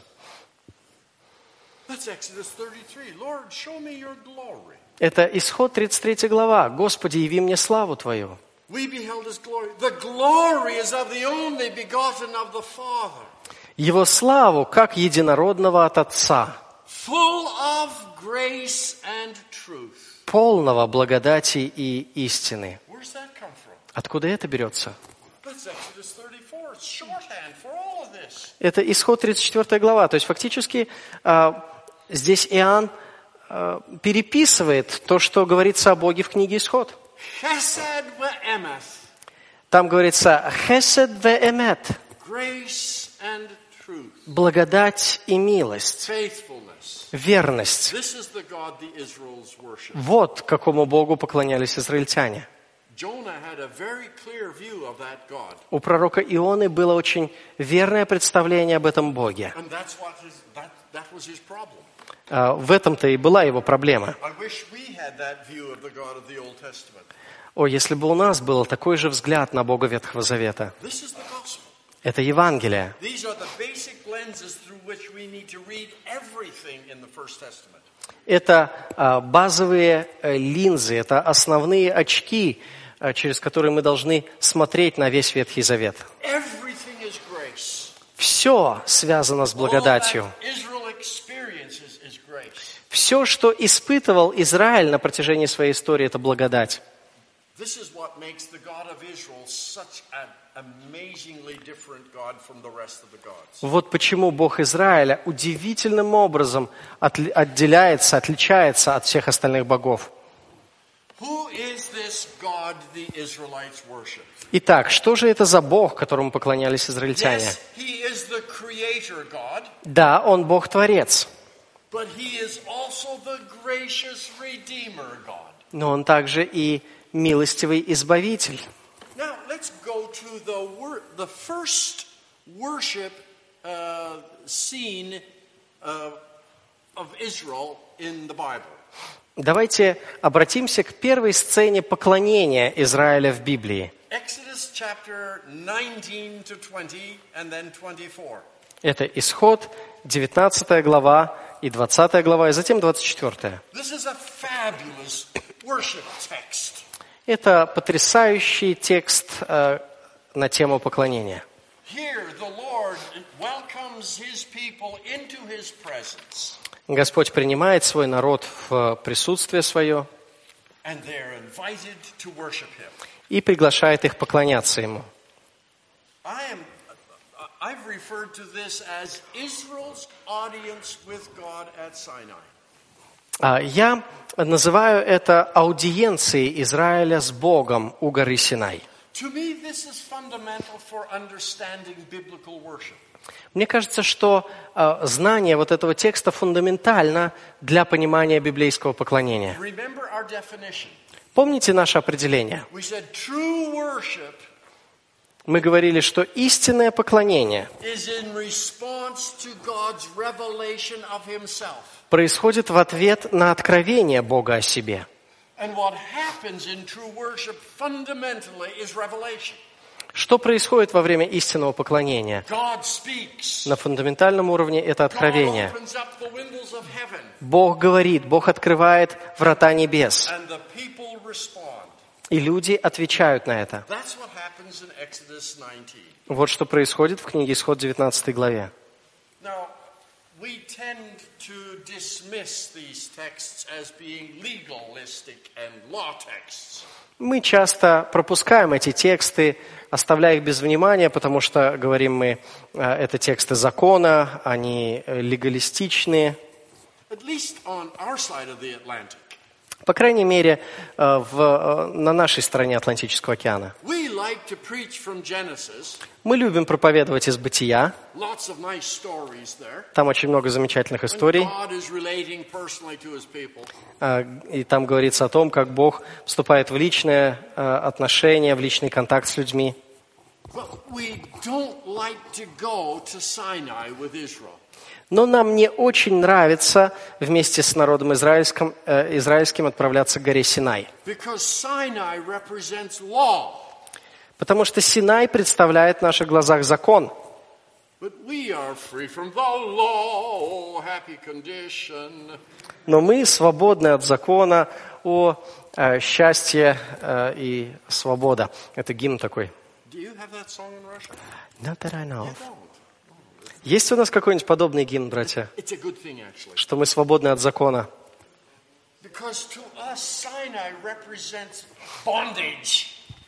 That's Exodus 33. Lord, show me your glory. Это Исход 33 глава. «Господи, яви мне славу Твою». We beheld His glory. The glory is of the only begotten of the Father, Его славу, как единородного от Отца, full of grace and truth. полного благодати и истины. Where's that come from? Откуда это берется? That's Exodus 34. It's shorthand for all of this. Это Исход 34 глава. То есть фактически здесь Иоанн переписывает то, что говорится о Боге в книге Исход. Chesed ve'emeth, Там говорится «хесед ве-эмет» grace and truth, – благодать и милость, faithfulness. верность. This is the God the Israels worship. Вот какому Богу поклонялись израильтяне. Jonah had a very clear view of that God. У пророка Ионы было очень верное представление об этом Боге. And that's what that was his problem. В этом-то и была его проблема. I wish we had that view of the God of the Old Testament. О, если бы у нас был такой же взгляд на Бога Ветхого Завета. This is the gospel. Это Евангелие. These are the basic lenses through which we need to read everything in the First Testament. Это базовые линзы, это основные очки, через которые мы должны смотреть на весь Ветхий Завет. Everything is grace. Все связано с благодатью. All that Israel Все, что испытывал Израиль на протяжении своей истории, это благодать. This is what makes the God of Israel such an amazingly different God from the rest of the gods. Вот почему Бог Израиля удивительным образом отличается от всех остальных богов. Who is this God the Israelites worship? Итак, что же это за Бог, которому поклонялись израильтяне? Yes, he is the creator God, Да, Он Бог-творец, but he is also the gracious redeemer God. но Он также и милостивый избавитель. Now, let's go to the first worship scene of Israel in the Bible. Давайте обратимся к первой сцене поклонения Израиля в Библии. Exodus chapter 19 to 20 and then 24. Это Исход, 19 глава и 20 глава, и затем 24. This is a fabulous worship text. Это потрясающий текст на тему поклонения. Here the Lord welcomes his people into his presence. Господь принимает свой народ в присутствие свое And they're invited to worship him. и приглашает их поклоняться Ему. I've referred to this as Israel's audience with God at Sinai. Я называю это аудиенцией Израиля с Богом у горы Синай. To me, this is fundamental for understanding biblical worship. Мне кажется, что знание вот этого текста фундаментально для понимания библейского поклонения. Remember our definition. Помните наше определение? We said true worship Мы говорили, что истинное поклонение is in response to God's revelation of himself. происходит в ответ на откровение Бога о себе. And what happens in true worship fundamentally is revelation. Что происходит во время истинного поклонения? God speaks. На фундаментальном уровне это God откровение. opens up the windows of heaven. Бог говорит, Бог открывает врата небес. And the people respond. И люди отвечают на это. That's what happens in Exodus 19. Вот что происходит в книге Исход 19 главе. Now, we tend to dismiss these texts as being legalistic and law texts. Мы часто пропускаем эти тексты, оставляя их без внимания, потому что, говорим мы, это тексты закона, они легалистичные. At least on our side of the Atlantic. По крайней мере, на нашей стороне Атлантического океана. We like to preach from Genesis. Мы любим проповедовать из Бытия. Lots of nice stories there. Там очень много замечательных историй. God is relating personally to his people. И там говорится о том, как Бог вступает в личное отношение, в личный контакт с людьми. But we don't like to go to Sinai with Israel. Но нам не очень нравится вместе с народом израильским отправляться к горе Синай. Because Sinai represents law. Потому что Синай представляет в наших глазах закон. But we are free from the law, oh, happy condition. Но мы свободны от закона, о счастье и свобода. Это гимн такой. Do you have that song in Russia? Not that I know You of. don't. Есть у нас какой-нибудь подобный гимн, братья? It's a good thing, actually. Что мы свободны от закона. Because to us, Sinai represents bondage.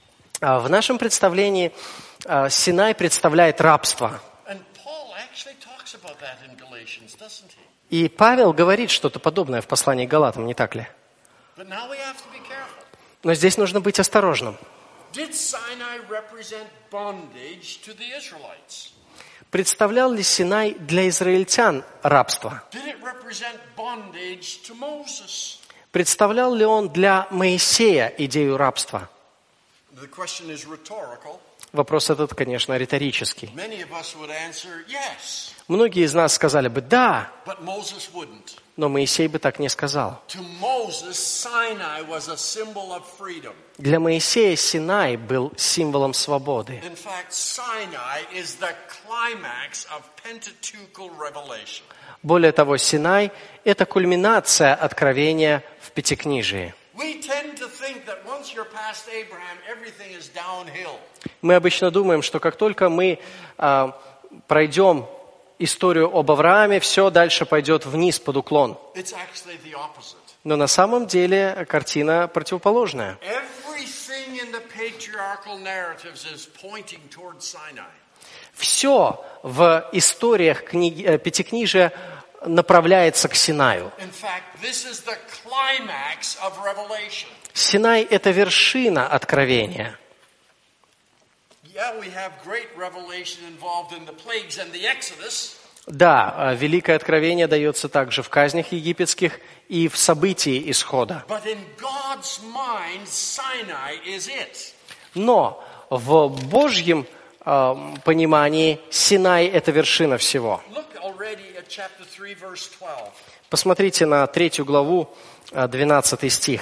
В нашем представлении Синай представляет рабство. And Paul actually talks about that in Galatians, doesn't he? И Павел говорит что-то подобное в послании к Галатам, не так ли? But now we have to be careful. Но здесь нужно быть осторожным. Did Sinai represent bondage to the Israelites? Представлял ли Синай для израильтян рабство? Did it represent bondage to Moses? Представлял ли он для Моисея идею рабства? The question is rhetorical. Вопрос этот, конечно, риторический. Many of us would answer yes, Многие из нас сказали бы «да», but Moses wouldn't. но Моисей бы так не сказал. To Moses, Sinai was a symbol of freedom. Для Моисея Синай был символом свободы. In fact, Sinai is the climax of Pentateuchal revelation. Более того, Синай – это кульминация откровения в Пятикнижии. We tend to think that once you're past Abraham, everything is downhill. Мы обычно думаем, что как только мы пройдем историю об Аврааме, все дальше пойдет вниз под уклон. It's actually the opposite. Но на самом деле картина противоположная. Everything in the patriarchal narratives is pointing towards Sinai. Все в историях Пятикнижия направляется к Синаю. In fact, this is the climax of Revelation. Синай – это вершина откровения. Yeah, we have great revelation involved in the plagues and the Exodus. Да, великое откровение дается также в казнях египетских и в событии исхода. But in God's mind, Sinai is it. Но в Божьем понимании Синай – это вершина всего. Look already at chapter 3, verse 12. Посмотрите на 3 главу, 12 стих.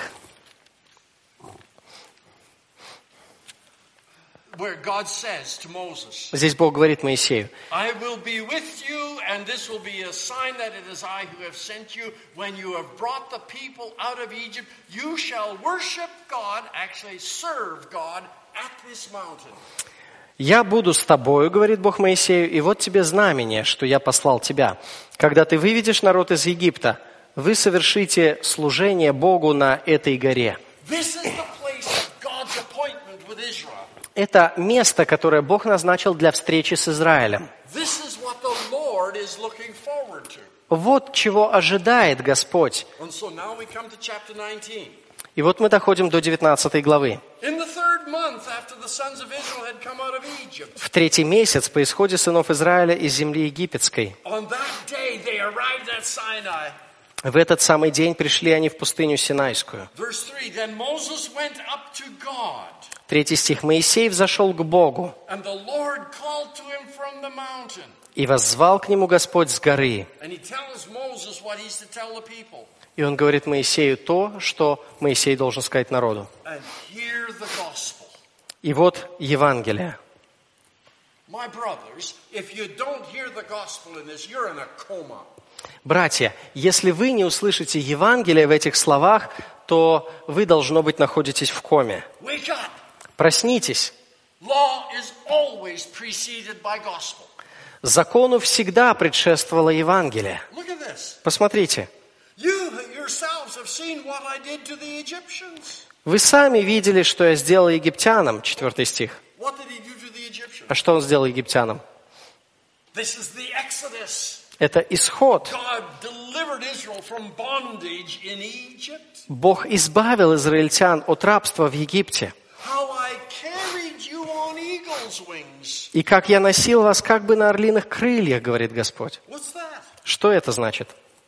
Where God says to Moses, Здесь Бог говорит Моисею: I will be with you, and this will be a sign that it is I who have sent you. When you have brought the people out of Egypt, you shall worship God, actually serve God at this mountain. «Я буду с тобою, — говорит Бог Моисею, — и вот тебе знамение, что я послал тебя. Когда ты выведешь народ из Египта, вы совершите служение Богу на этой горе». This is the place of God's appointment with Israel. Это место, которое Бог назначил для встречи с Израилем. This is what the Lord is looking forward to. Вот чего ожидает Господь. And so now we come to chapter 19. И вот мы доходим до 19 главы. In the third month after the sons of Israel had come out of Egypt, В 3-й месяц по исходе сынов Израиля из земли египетской. on that day they arrived at Sinai. В этот самый день пришли они в пустыню Синайскую. Verse 3, then Moses went up to God, 3 стих. «Моисей взошел к Богу, and the Lord called to him from the mountain. и воззвал к нему Господь с горы». And he tells Moses what he's to tell the people. И он говорит Моисею то, что Моисей должен сказать народу. And hear the gospel. И вот Евангелие. My brothers, if you don't hear the gospel in this, you're in a coma. Братья, если вы не услышите Евангелие в этих словах, то вы, должно быть, находитесь в коме. Wake up. Проснитесь. Law is always preceded by gospel. Закону всегда предшествовало Евангелие. Look at this. Посмотрите. You yourselves have seen what I did to the Egyptians. Вы сами видели, что я сделал египтянам, 4 стих. What did he do to the Egyptians? А что он сделал египтянам? This is the Exodus. Это исход. God delivered Israel from bondage in Egypt. Бог избавил израильтян от рабства в Египте. How I carried you on eagle's wings. И как я носил вас как бы на орлиных крыльях, говорит Господь. What's that? Что это значит?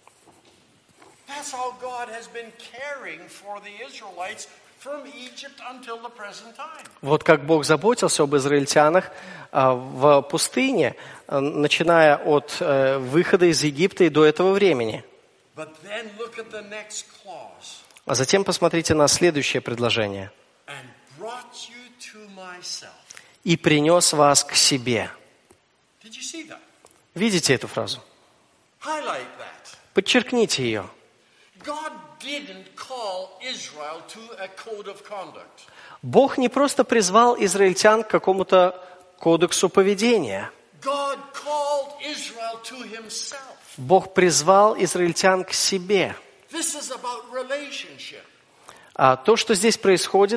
That's how God has been caring for the Israelites from Egypt until the present time. Вот как Бог заботился об израильтянах в пустыне, начиная от выхода из Египта и до этого времени. But then look at the next clause. А затем посмотрите на следующее предложение. And brought you to myself. «И принес вас к себе». Did you see that? Видите эту фразу? Highlight that. Подчеркните ее. God didn't call Israel to a code of conduct. Бог не просто призвал израильтян к какому-то кодексу поведения. God called Israel to himself. Бог призвал израильтян к себе. This is about relationship. А то, что здесь происходит,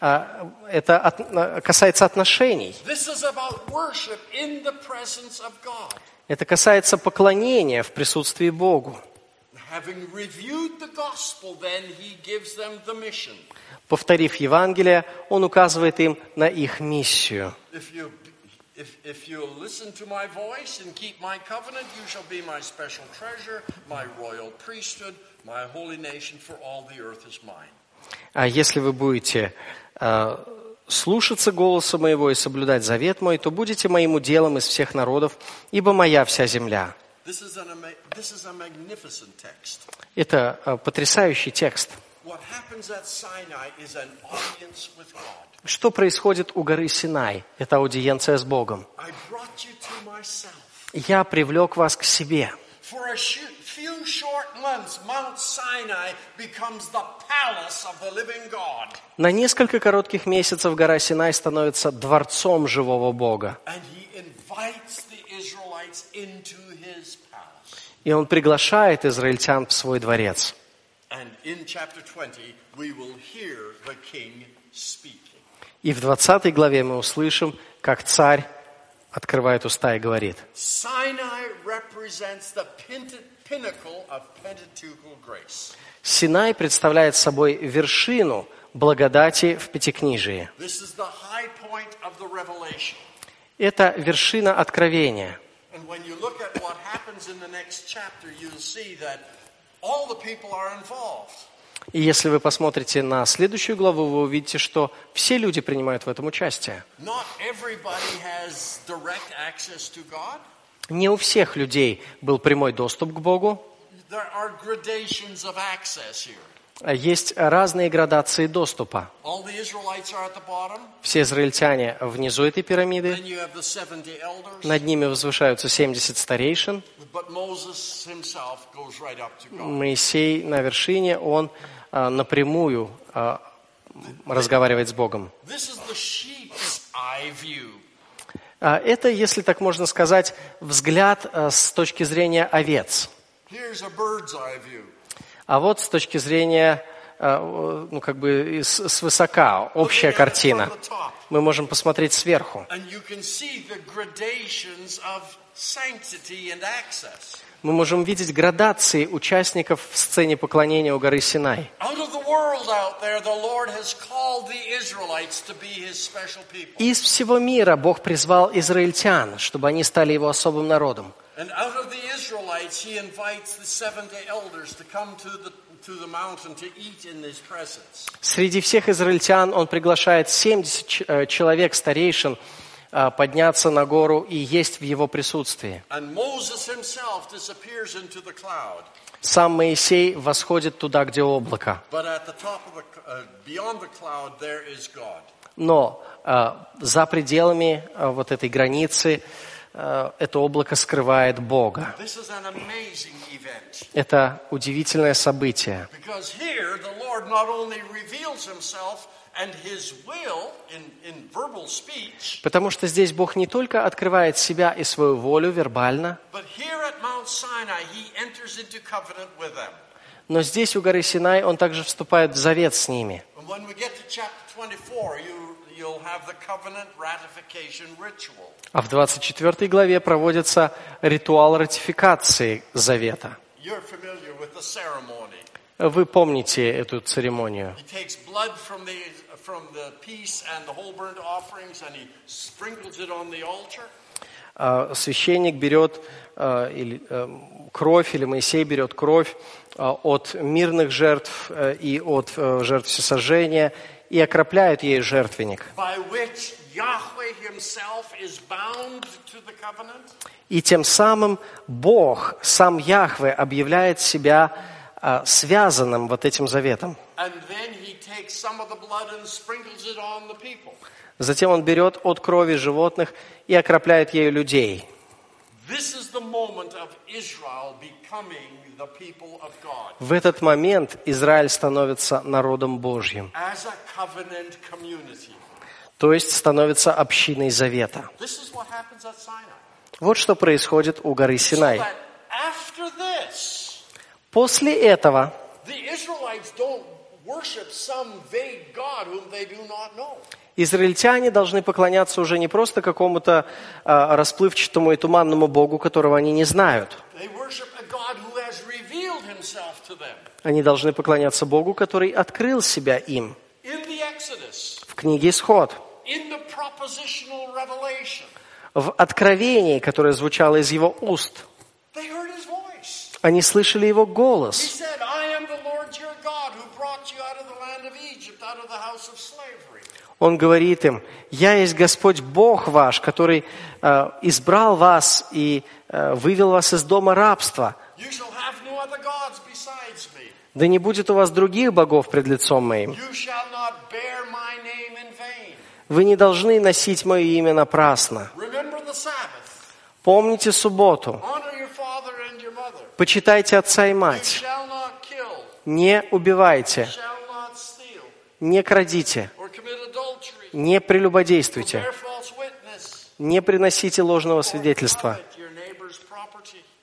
это касается отношений. This is about worship in the presence of God. Это касается поклонения в присутствии Богу. Having reviewed the gospel, then he gives them the mission. Повторив Евангелие, Он указывает им на их миссию. If you listen to my voice and keep my covenant, you shall be my special treasure, my royal priesthood, my holy nation, for all the earth is mine. А если вы будете слушаться голоса моего и соблюдать завет мой, то будете моим уделом из всех народов, ибо моя вся земля. This is a magnificent text. Это потрясающий текст. What happens at Sinai is an audience with God. Что происходит у горы Синай? Это аудиенция с Богом. I brought you to myself. Я привлек вас к себе. For a few short months, Mount Sinai becomes the palace of the living God. На несколько коротких месяцев гора Синай становится дворцом живого Бога. And he invites the Israelites Israelites into his palace. И он приглашает израильтян в свой дворец. And in chapter 20, we will hear the king speaking. И в 20 главе мы услышим, как царь открывает уста и говорит. Sinai represents the pinnacle of Pentateuchal grace. Синай представляет собой вершину благодати в Пятикнижии. This is the high point of the revelation. Это вершина откровения. And when you look at what happens in the next chapter, you'll see that all the people are involved. И если вы посмотрите на следующую главу, вы увидите, что все люди принимают в этом участие. Not everybody has direct access to God. Не у всех людей был прямой доступ к Богу. There are gradations of access here. Есть разные градации доступа. All the Israelites are at the bottom. Все израильтяне внизу этой пирамиды. Then you have the 70 elders. Над ними возвышаются 70 старейшин. But Moses himself goes right up to God. Моисей на вершине, он напрямую разговаривает с Богом. This is the sheep's eye view. Это, если так можно сказать, взгляд с точки зрения овец. Here's a bird's eye view. А вот с точки зрения, ну, как бы свысока, общая картина. Мы можем посмотреть сверху. And you can see the gradations of sanctity and access. Мы можем видеть градации участников в сцене поклонения у горы Синай. Out of the world out there, the Lord has called the Israelites to be his special people. Из всего мира Бог призвал израильтян, чтобы они стали его особым народом. And out of the Israelites, he invites the 70 elders to come to the mountain to eat in his presence. Среди всех израильтян он приглашает 70 человек, старейшин, подняться на гору и есть в его присутствии. And Moses himself disappears into the cloud. Сам Моисей восходит туда, где облако. But at the top of beyond the cloud, there is God. Но за пределами вот этой границы это облако скрывает Бога. This is an amazing event. Это удивительное событие. Because here the Lord not only reveals himself and his will in verbal speech, Потому что здесь Бог не только открывает себя и свою волю вербально, but here at Mount Sinai he enters into covenant with them. но здесь у горы Синай он также вступает в завет с ними. And when we get to chapter 24, you'll have the covenant ratification ritual. А в 24 главе проводится ритуал ратификации завета. You're familiar with the ceremony. Вы помните эту церемонию. He takes blood from the peace and the whole burnt offerings and he sprinkles it on the altar. Священник берет кровь, или Моисей берет кровь от мирных жертв и от жертв всесожжения и окропляет ею жертвенник. By which Yahweh himself is bound to the covenant. И тем самым Бог, сам Яхве, объявляет себя связанным вот этим заветом. And then he takes some of the blood and sprinkles it on the people. Затем он берет от крови животных и окропляет ею людей. This is the moment of Israel becoming the people of God. В этот момент Израиль становится народом Божьим, As a covenant community. то есть становится общиной завета. This is what happens at Sinai. Вот что происходит у горы So Синай. that after this, После этого the Israelites don't worship some vague God whom they do not know. израильтяне должны поклоняться уже не просто какому-то расплывчатому и туманному Богу, которого они не знают. They worship a God who has revealed himself to them. Они должны поклоняться Богу, который открыл себя им. In the Exodus, В книге «Исход», in the propositional revelation, в откровении, которое звучало из его уст, they heard his voice. они слышали его He голос. said, I am the Lord your God who brought you out of the land of Egypt, out of the house of slavery. Он говорит им: «Я есть Господь Бог ваш, который избрал вас и вывел вас из дома рабства. You shall have no other gods besides me. Да не будет у вас других богов пред лицом моим. You shall not bear my name in vain. Вы не должны носить мое имя напрасно. Remember the Sabbath. Помните субботу. Honor your father and your mother. Почитайте отца и You мать. shall not kill. Не убивайте, Shall not steal. не крадите, Or commit adultery. не прелюбодействуйте, Bear false witness. не приносите ложного свидетельства, Covet your neighbor's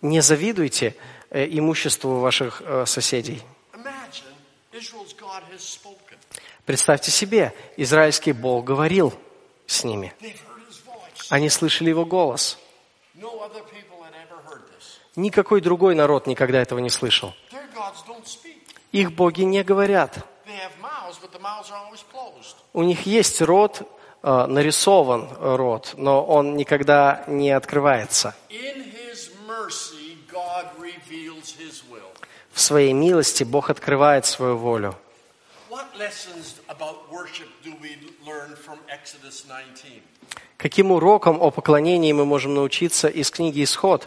Не завидуйте имуществу ваших соседей. Imagine Israel's God has spoken. Представьте себе, израильский Бог говорил с ними. They've heard his voice. Они слышали его голос. No other people had ever heard this. Никакой другой народ никогда этого не слышал. Their gods don't speak. Их боги не говорят. They have mouths, but the mouths are always closed. У них есть рот, нарисован рот, но он никогда не открывается. In his mercy, God reveals his will. В своей милости Бог открывает свою волю. What lessons about worship do we learn from Exodus 19? Каким уроком о поклонении мы можем научиться из книги Исход,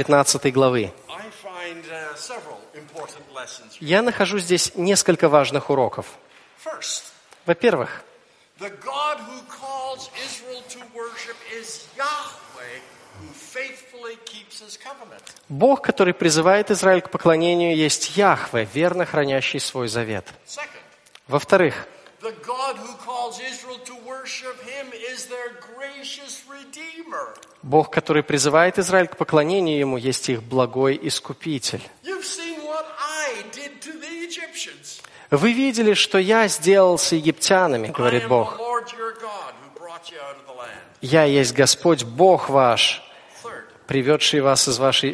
19 главы? I find several important lessons. Я нахожу здесь несколько важных уроков. First, Во-первых, the God who calls Israel to worship is Yahweh, who faithfully keeps his covenant. Бог, который призывает Израиль к поклонению, есть Яхве, верно хранящий свой завет. Second, Во-вторых, the God who calls Israel to worship him is their gracious Redeemer. Бог, который призывает Израиль к поклонению Ему, есть их благой Искупитель. You've seen what I did to the Egyptians. Вы видели, что я сделал с египтянами, I говорит am the Бог. Lord your God who brought you out of the land. Я есть Господь, Бог ваш, Third, приведший вас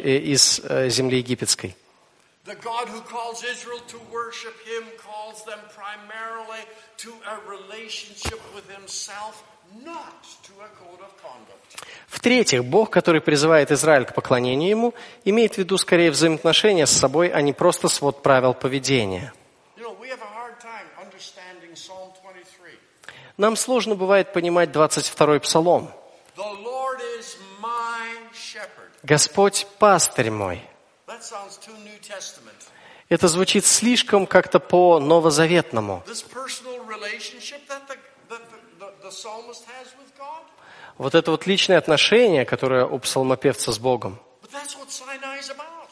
из земли египетской. the God who calls Israel to worship him calls them primarily to a relationship with himself, not to a code of conduct. В-третьих, Бог, который призывает Израиль к поклонению Ему, имеет в виду скорее взаимоотношения с собой, а не просто свод правил поведения. You know, we have a hard time understanding Psalm 23. Нам сложно бывает понимать 22-й псалом. The Lord is my shepherd. «Господь – пастырь мой». That sounds too New Testament. Это звучит слишком как-то по-новозаветному. This personal relationship that the psalmist has with God. Вот это вот личное отношение, которое у псалмопевца с Богом. But that's what Sinai is about.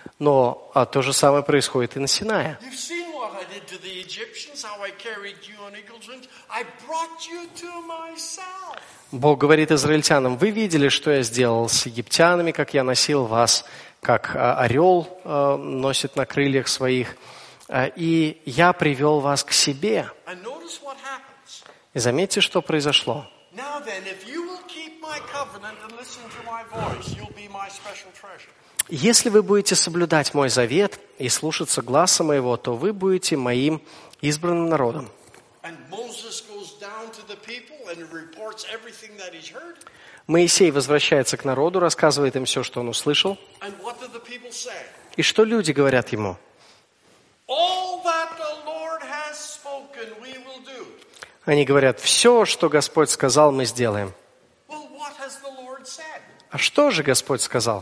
Но то же самое происходит и на Синае. You've seen what I did to the Egyptians, how I carried you on eagle's wings. I brought you to myself. Бог говорит израильтянам: вы видели, что я сделал с египтянами, как я носил вас, как орел носит на крыльях своих, и я привел вас к себе. And notice what happens. И заметьте, что произошло. Now then, if you will keep my covenant and listen to my voice, you'll be my special treasure. Если вы будете соблюдать мой завет и слушаться гласа моего, то вы будете моим избранным народом. And Moses goes down to the people and reports everything that he's heard. Моисей возвращается к народу, рассказывает им все, что он услышал. And what do the people say? И что люди говорят ему? All that the Lord has spoken, we will do. Они говорят: все, что Господь сказал, мы сделаем. Well, what has the Lord said? А что же Господь сказал?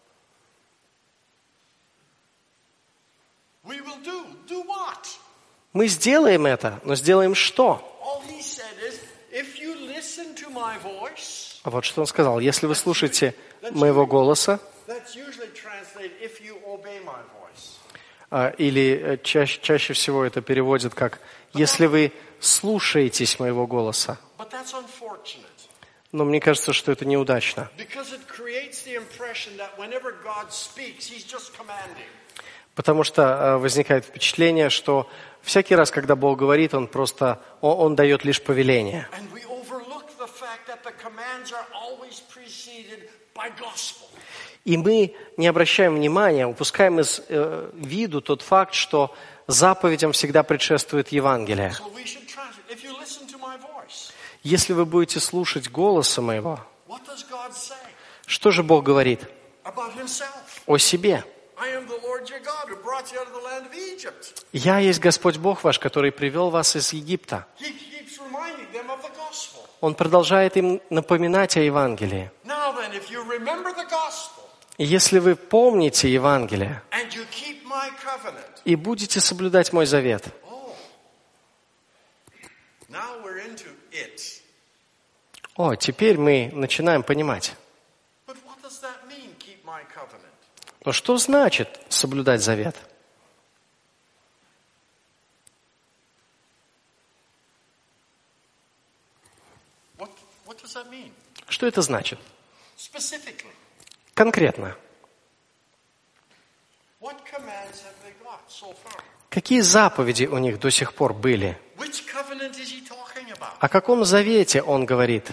We will do. Do what? Мы сделаем это, но сделаем что? All he said is, if you listen to my voice, А вот что он сказал: если вы слушаете моего голоса, that's usually translated, if you obey my voice. или чаще всего это переводят как «если вы слушаетесь моего голоса». But that's unfortunate. Но мне кажется, что это неудачно. Because it creates the impression that whenever God speaks, he's just commanding. Потому что возникает впечатление, что всякий раз, когда Бог говорит, Он просто Он дает лишь повеление. And we overlook the fact that the commands are always preceded by gospel. И мы не обращаем внимания, упускаем из виду тот факт, что заповедям всегда предшествует Евангелие. So we should translate, if you listen to my voice, Если вы будете слушать голоса моего, what does God say что же Бог говорит about himself? о себе? I am the Lord your God who brought you out of the land of Egypt. «Я есть Господь Бог ваш, который привел вас из Египта». He keeps reminding them of the gospel. Он продолжает им напоминать о Евангелии. Now then, if you remember the gospel И если вы помните Евангелие and you keep my covenant, и будете соблюдать мой завет, now we're into it. теперь мы начинаем понимать. But what does that mean, keep my covenant? Но что значит соблюдать завет? What does that mean? Что это значит? Specifically, Конкретно. commands have they got so far? Какие заповеди у них до сих пор были? Which covenant is he talking about? О каком завете он говорит?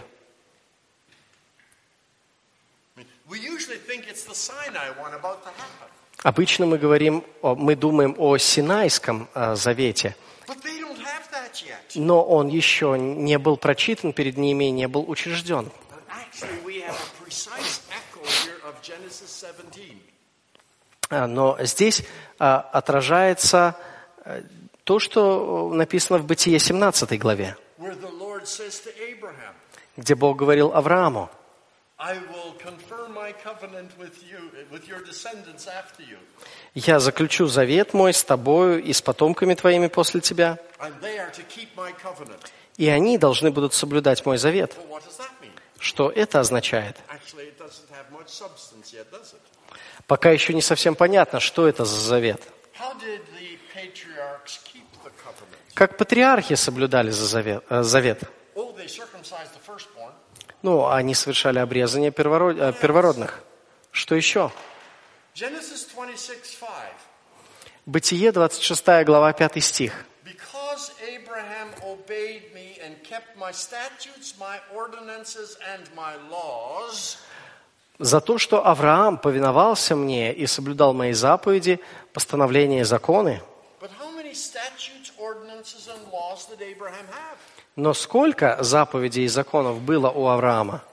We usually think it's the Sinai one about to happen. Обычно мы думаем о Синайском завете, But they don't have that yet. но он еще не был прочитан перед ними и не был учрежден. But actually we have a precise echo here of Genesis 17. Но здесь отражается то, что написано в Бытие 17 главе, Where the Lord says to Abraham, где Бог говорил Аврааму: I will confirm my covenant with you, with your descendants after you. «Я заключу завет мой с тобою и с потомками твоими после тебя, And they are to keep my covenant. и они должны будут соблюдать мой завет». Well, what does that mean? Что это означает? Actually, it doesn't have much substance yet, does it? Пока еще не совсем понятно, что это за завет. How did the patriarchs keep the covenant? Как патриархи соблюдали завет? Oh, they circumcised the firstborn. Ну, они совершали обрезание первородных. Что еще? Genesis 26:5. Бытие, 26 глава, 5 стих. Because Abraham obeyed me and kept my statutes, my ordinances, and my laws, «За то, что Авраам повиновался мне и соблюдал мои заповеди, постановления и законы». but how many statutes, ordinances, and laws did Abraham have? Но сколько заповедей и законов было у Авраама?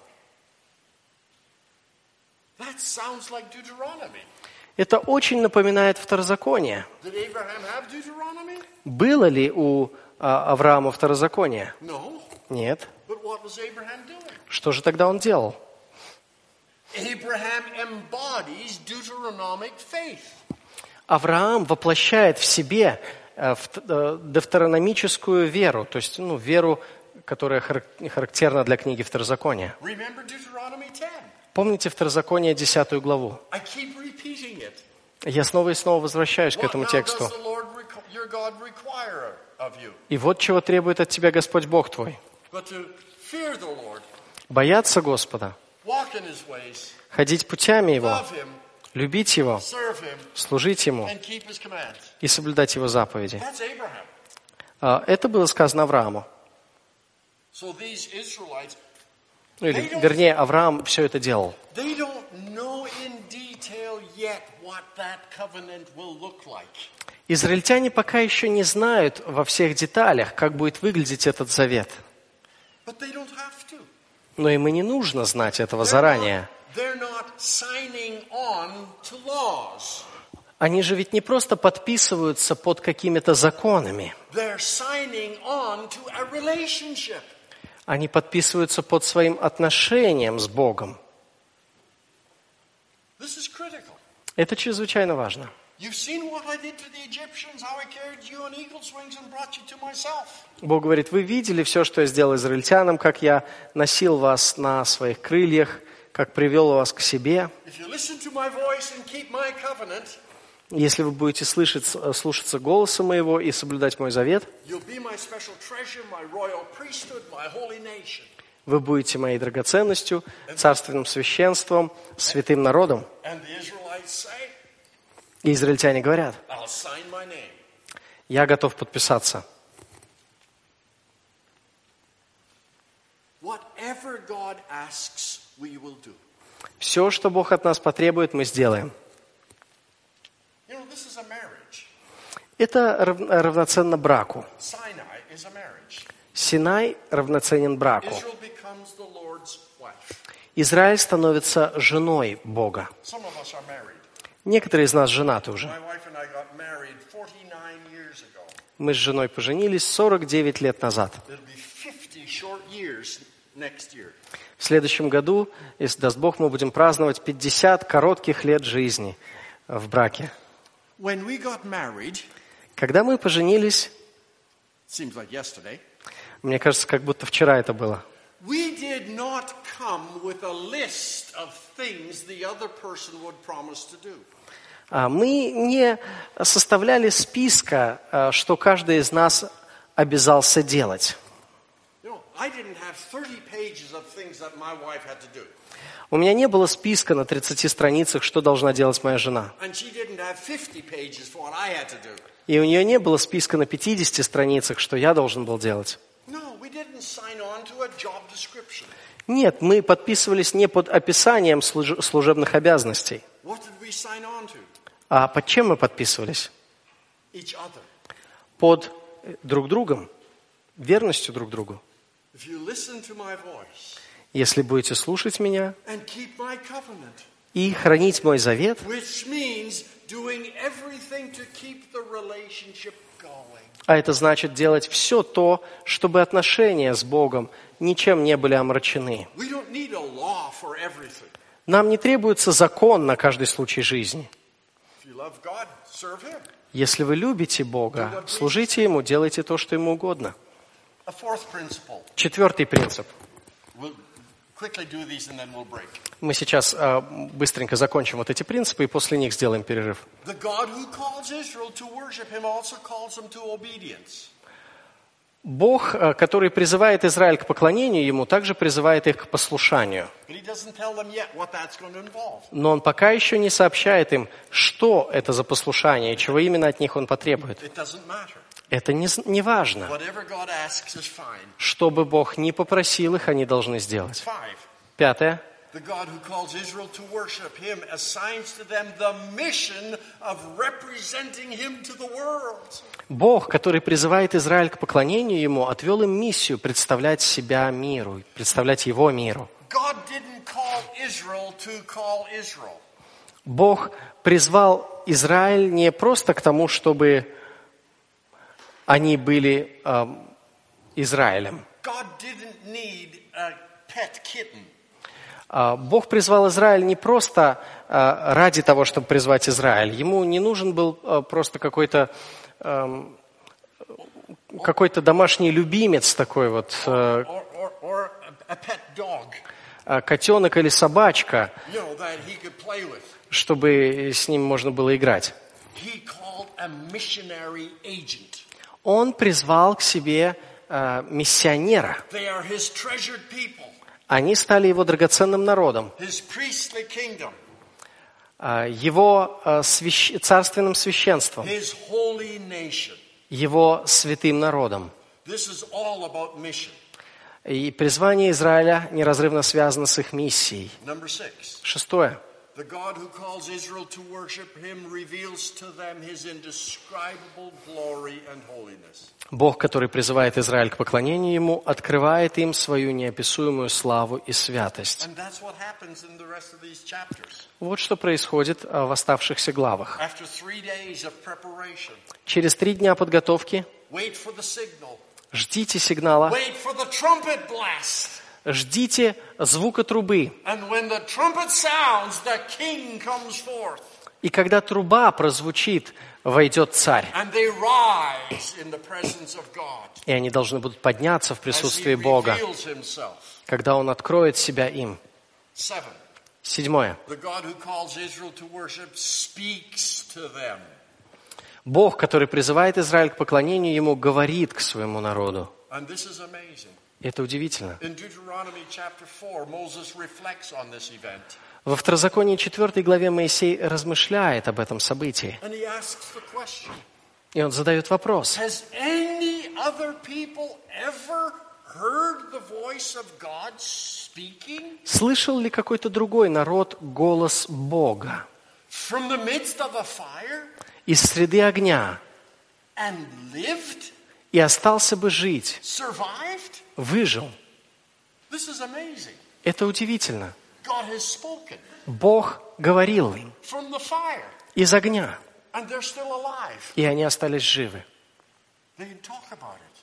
That sounds like Deuteronomy. Это очень напоминает Второзаконие. Did Abraham have Deuteronomy? Было ли у Авраама Второзаконие? No. Нет. But what was Abraham doing? Что же тогда он делал? Abraham embodies Deuteronomic faith. Авраам воплощает в себе девтерономическую веру, то есть веру, которая характерна для книги Второзакония. Remember Deuteronomy 10? Помните Второзаконие 10 главу? I keep repeating it. Я снова и снова возвращаюсь к What этому now тексту. does the Lord your God require of you? И вот чего требует от тебя Господь Бог твой. But to fear the Lord, Бояться Господа, walk in His ways, ходить путями Его, love Him, любить Его, serve Him, служить Ему and keep His commands. и соблюдать Его заповеди. That's Abraham. Это было сказано Аврааму. So these Israelites, Или, вернее, Авраам все это делал. they don't know in detail yet what that covenant will look like. Израильтяне пока еще не знают во всех деталях, как будет выглядеть этот завет. But they don't have to. Но им и не нужно знать этого заранее. They're not signing on to laws. Они же ведь не просто подписываются под какими-то законами. They're signing on to a relationship. Они подписываются под своим отношением с Богом. This is critical. Это чрезвычайно важно. You've seen what I did to the Egyptians, how I carried you on eagle's wings and brought you to myself. Бог говорит: вы видели все, что я сделал израильтянам, как я носил вас на своих крыльях, как привел вас к себе. If you listen to my voice and keep my covenant, Если вы будете слушаться голоса моего и соблюдать мой завет, you'll be my special treasure, my royal priesthood, my holy nation. вы будете моей драгоценностью, царственным священством, святым народом. And the Israelites say, И израильтяне говорят: I'll sign my name. я готов подписаться. Whatever God asks, we will do. Все, что Бог от нас потребует, мы сделаем. You know, this is a marriage. Это равноценно браку. Sinai is a marriage. Синай равноценен браку. Israel becomes the Lord's wife. Израиль становится женой Бога. Some of us are married. Некоторые из нас женаты уже. My wife and I got married 49 years ago. Мы с женой поженились 49 лет назад. It'll be 50 short years next year. В следующем году, если даст Бог, мы будем праздновать 50 коротких лет жизни в браке. When we got married, Когда мы поженились, seems like yesterday, мне кажется, как будто вчера это было. we did not come with a list of things the other person would promise to do. Мы не составляли списка, что каждый из нас обязался делать. You know, I didn't have 30 pages of things that my wife had to do. У меня не было списка на 30 страницах, что должна делать моя жена. And she didn't have 50 pages for what I had to do. И у нее не было списка на 50 страницах, что я должен был делать. No, we didn't sign on to a job description. Нет, мы подписывались не под описанием служебных обязанностей. What did we sign on to? А под чем мы подписывались? Each other. Под друг другом, верностью друг другу. If you listen to my voice Если будете слушать меня and keep my covenant, и хранить мой завет, which means doing everything to keep the relationship going. а это значит делать все то, чтобы отношения с Богом ничем не были омрачены. We don't need a law for everything. Нам не требуется закон на каждый случай жизни. If you love God, serve Him. Если вы любите Бога, служите Ему, делайте то, что Ему угодно. A fourth principle. 4-й принцип. We'll quickly do these and then we'll break. Мы сейчас быстренько закончим вот эти принципы и после них сделаем перерыв. The God who calls Israel to worship Him also calls them to obedience. Бог, который призывает Израиль к поклонению Ему, также призывает их к послушанию. But He doesn't tell them yet what that's going to involve. Но Он пока еще не сообщает им, что это за послушание и чего именно от них Он потребует. It doesn't matter. Это не важно. Whatever God asks is fine. Что бы Бог ни попросил их, они должны сделать. 5. 5. The God who calls Israel to worship Him assigns to them the mission of representing Him to the world. Бог, который призывает Израиль к поклонению Ему, отвел им миссию представлять себя миру, представлять Его миру. God didn't call Israel to call Israel. Бог призвал Израиль не просто к тому, чтобы они были Израилем. God didn't need a pet kitten. Бог призвал Израиль не просто ради того, чтобы призвать Израиль. Ему не нужен был просто какой-то домашний любимец такой вот, Or a pet dog, котенок или собачка, that he could play with. чтобы с ним можно было играть. He called a missionary agent. Он призвал к себе миссионера. They are His treasured people, Они стали Его драгоценным народом, His priestly kingdom, Его царственным священством, His holy nation. Его святым народом. This is all about mission. И призвание Израиля неразрывно связано с их миссией. Number 6. 6. The God who calls Israel to worship Him reveals to them His indescribable glory and holiness. Бог, который призывает Израиль к поклонению Ему, открывает им свою неописуемую славу и святость. And that's what happens in the rest of these chapters. Вот что происходит в оставшихся главах. After 3 days of preparation, Через 3 дня подготовки wait for the signal. ждите сигнала, Wait for the trumpet blast. ждите звука трубы. And when the trumpet sounds, the king comes forth. И когда труба прозвучит, войдет царь. And they rise in the presence of God. И они должны будут подняться в As присутствии He Бога, reveals Himself. когда Он откроет себя им. 7. 7. The God who calls Israel to worship speaks to them. Бог, который призывает Израиль к поклонению Ему, говорит к своему народу. And this is amazing. Это удивительно. In Deuteronomy chapter 4, Moses reflects on this event. Во Второзаконии 4 главе Моисей размышляет об этом событии. And he asks the question, И он задает вопрос. has any other people ever heard the voice of God speaking? Слышал ли какой-то другой народ голос Бога From the midst of a fire? из среды огня And lived? и остался бы жить, Survived? выжил? This is amazing. Это удивительно. God has spoken Бог говорил им from the fire. из огня, And they're still alive. и они остались живы. They can talk about it.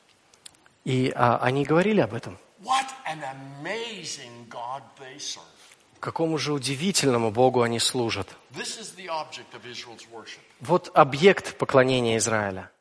И они говорили об этом. What an amazing God they serve. Какому же удивительному Богу они служат. This is the object of Israel's worship. Вот объект поклонения Израиля.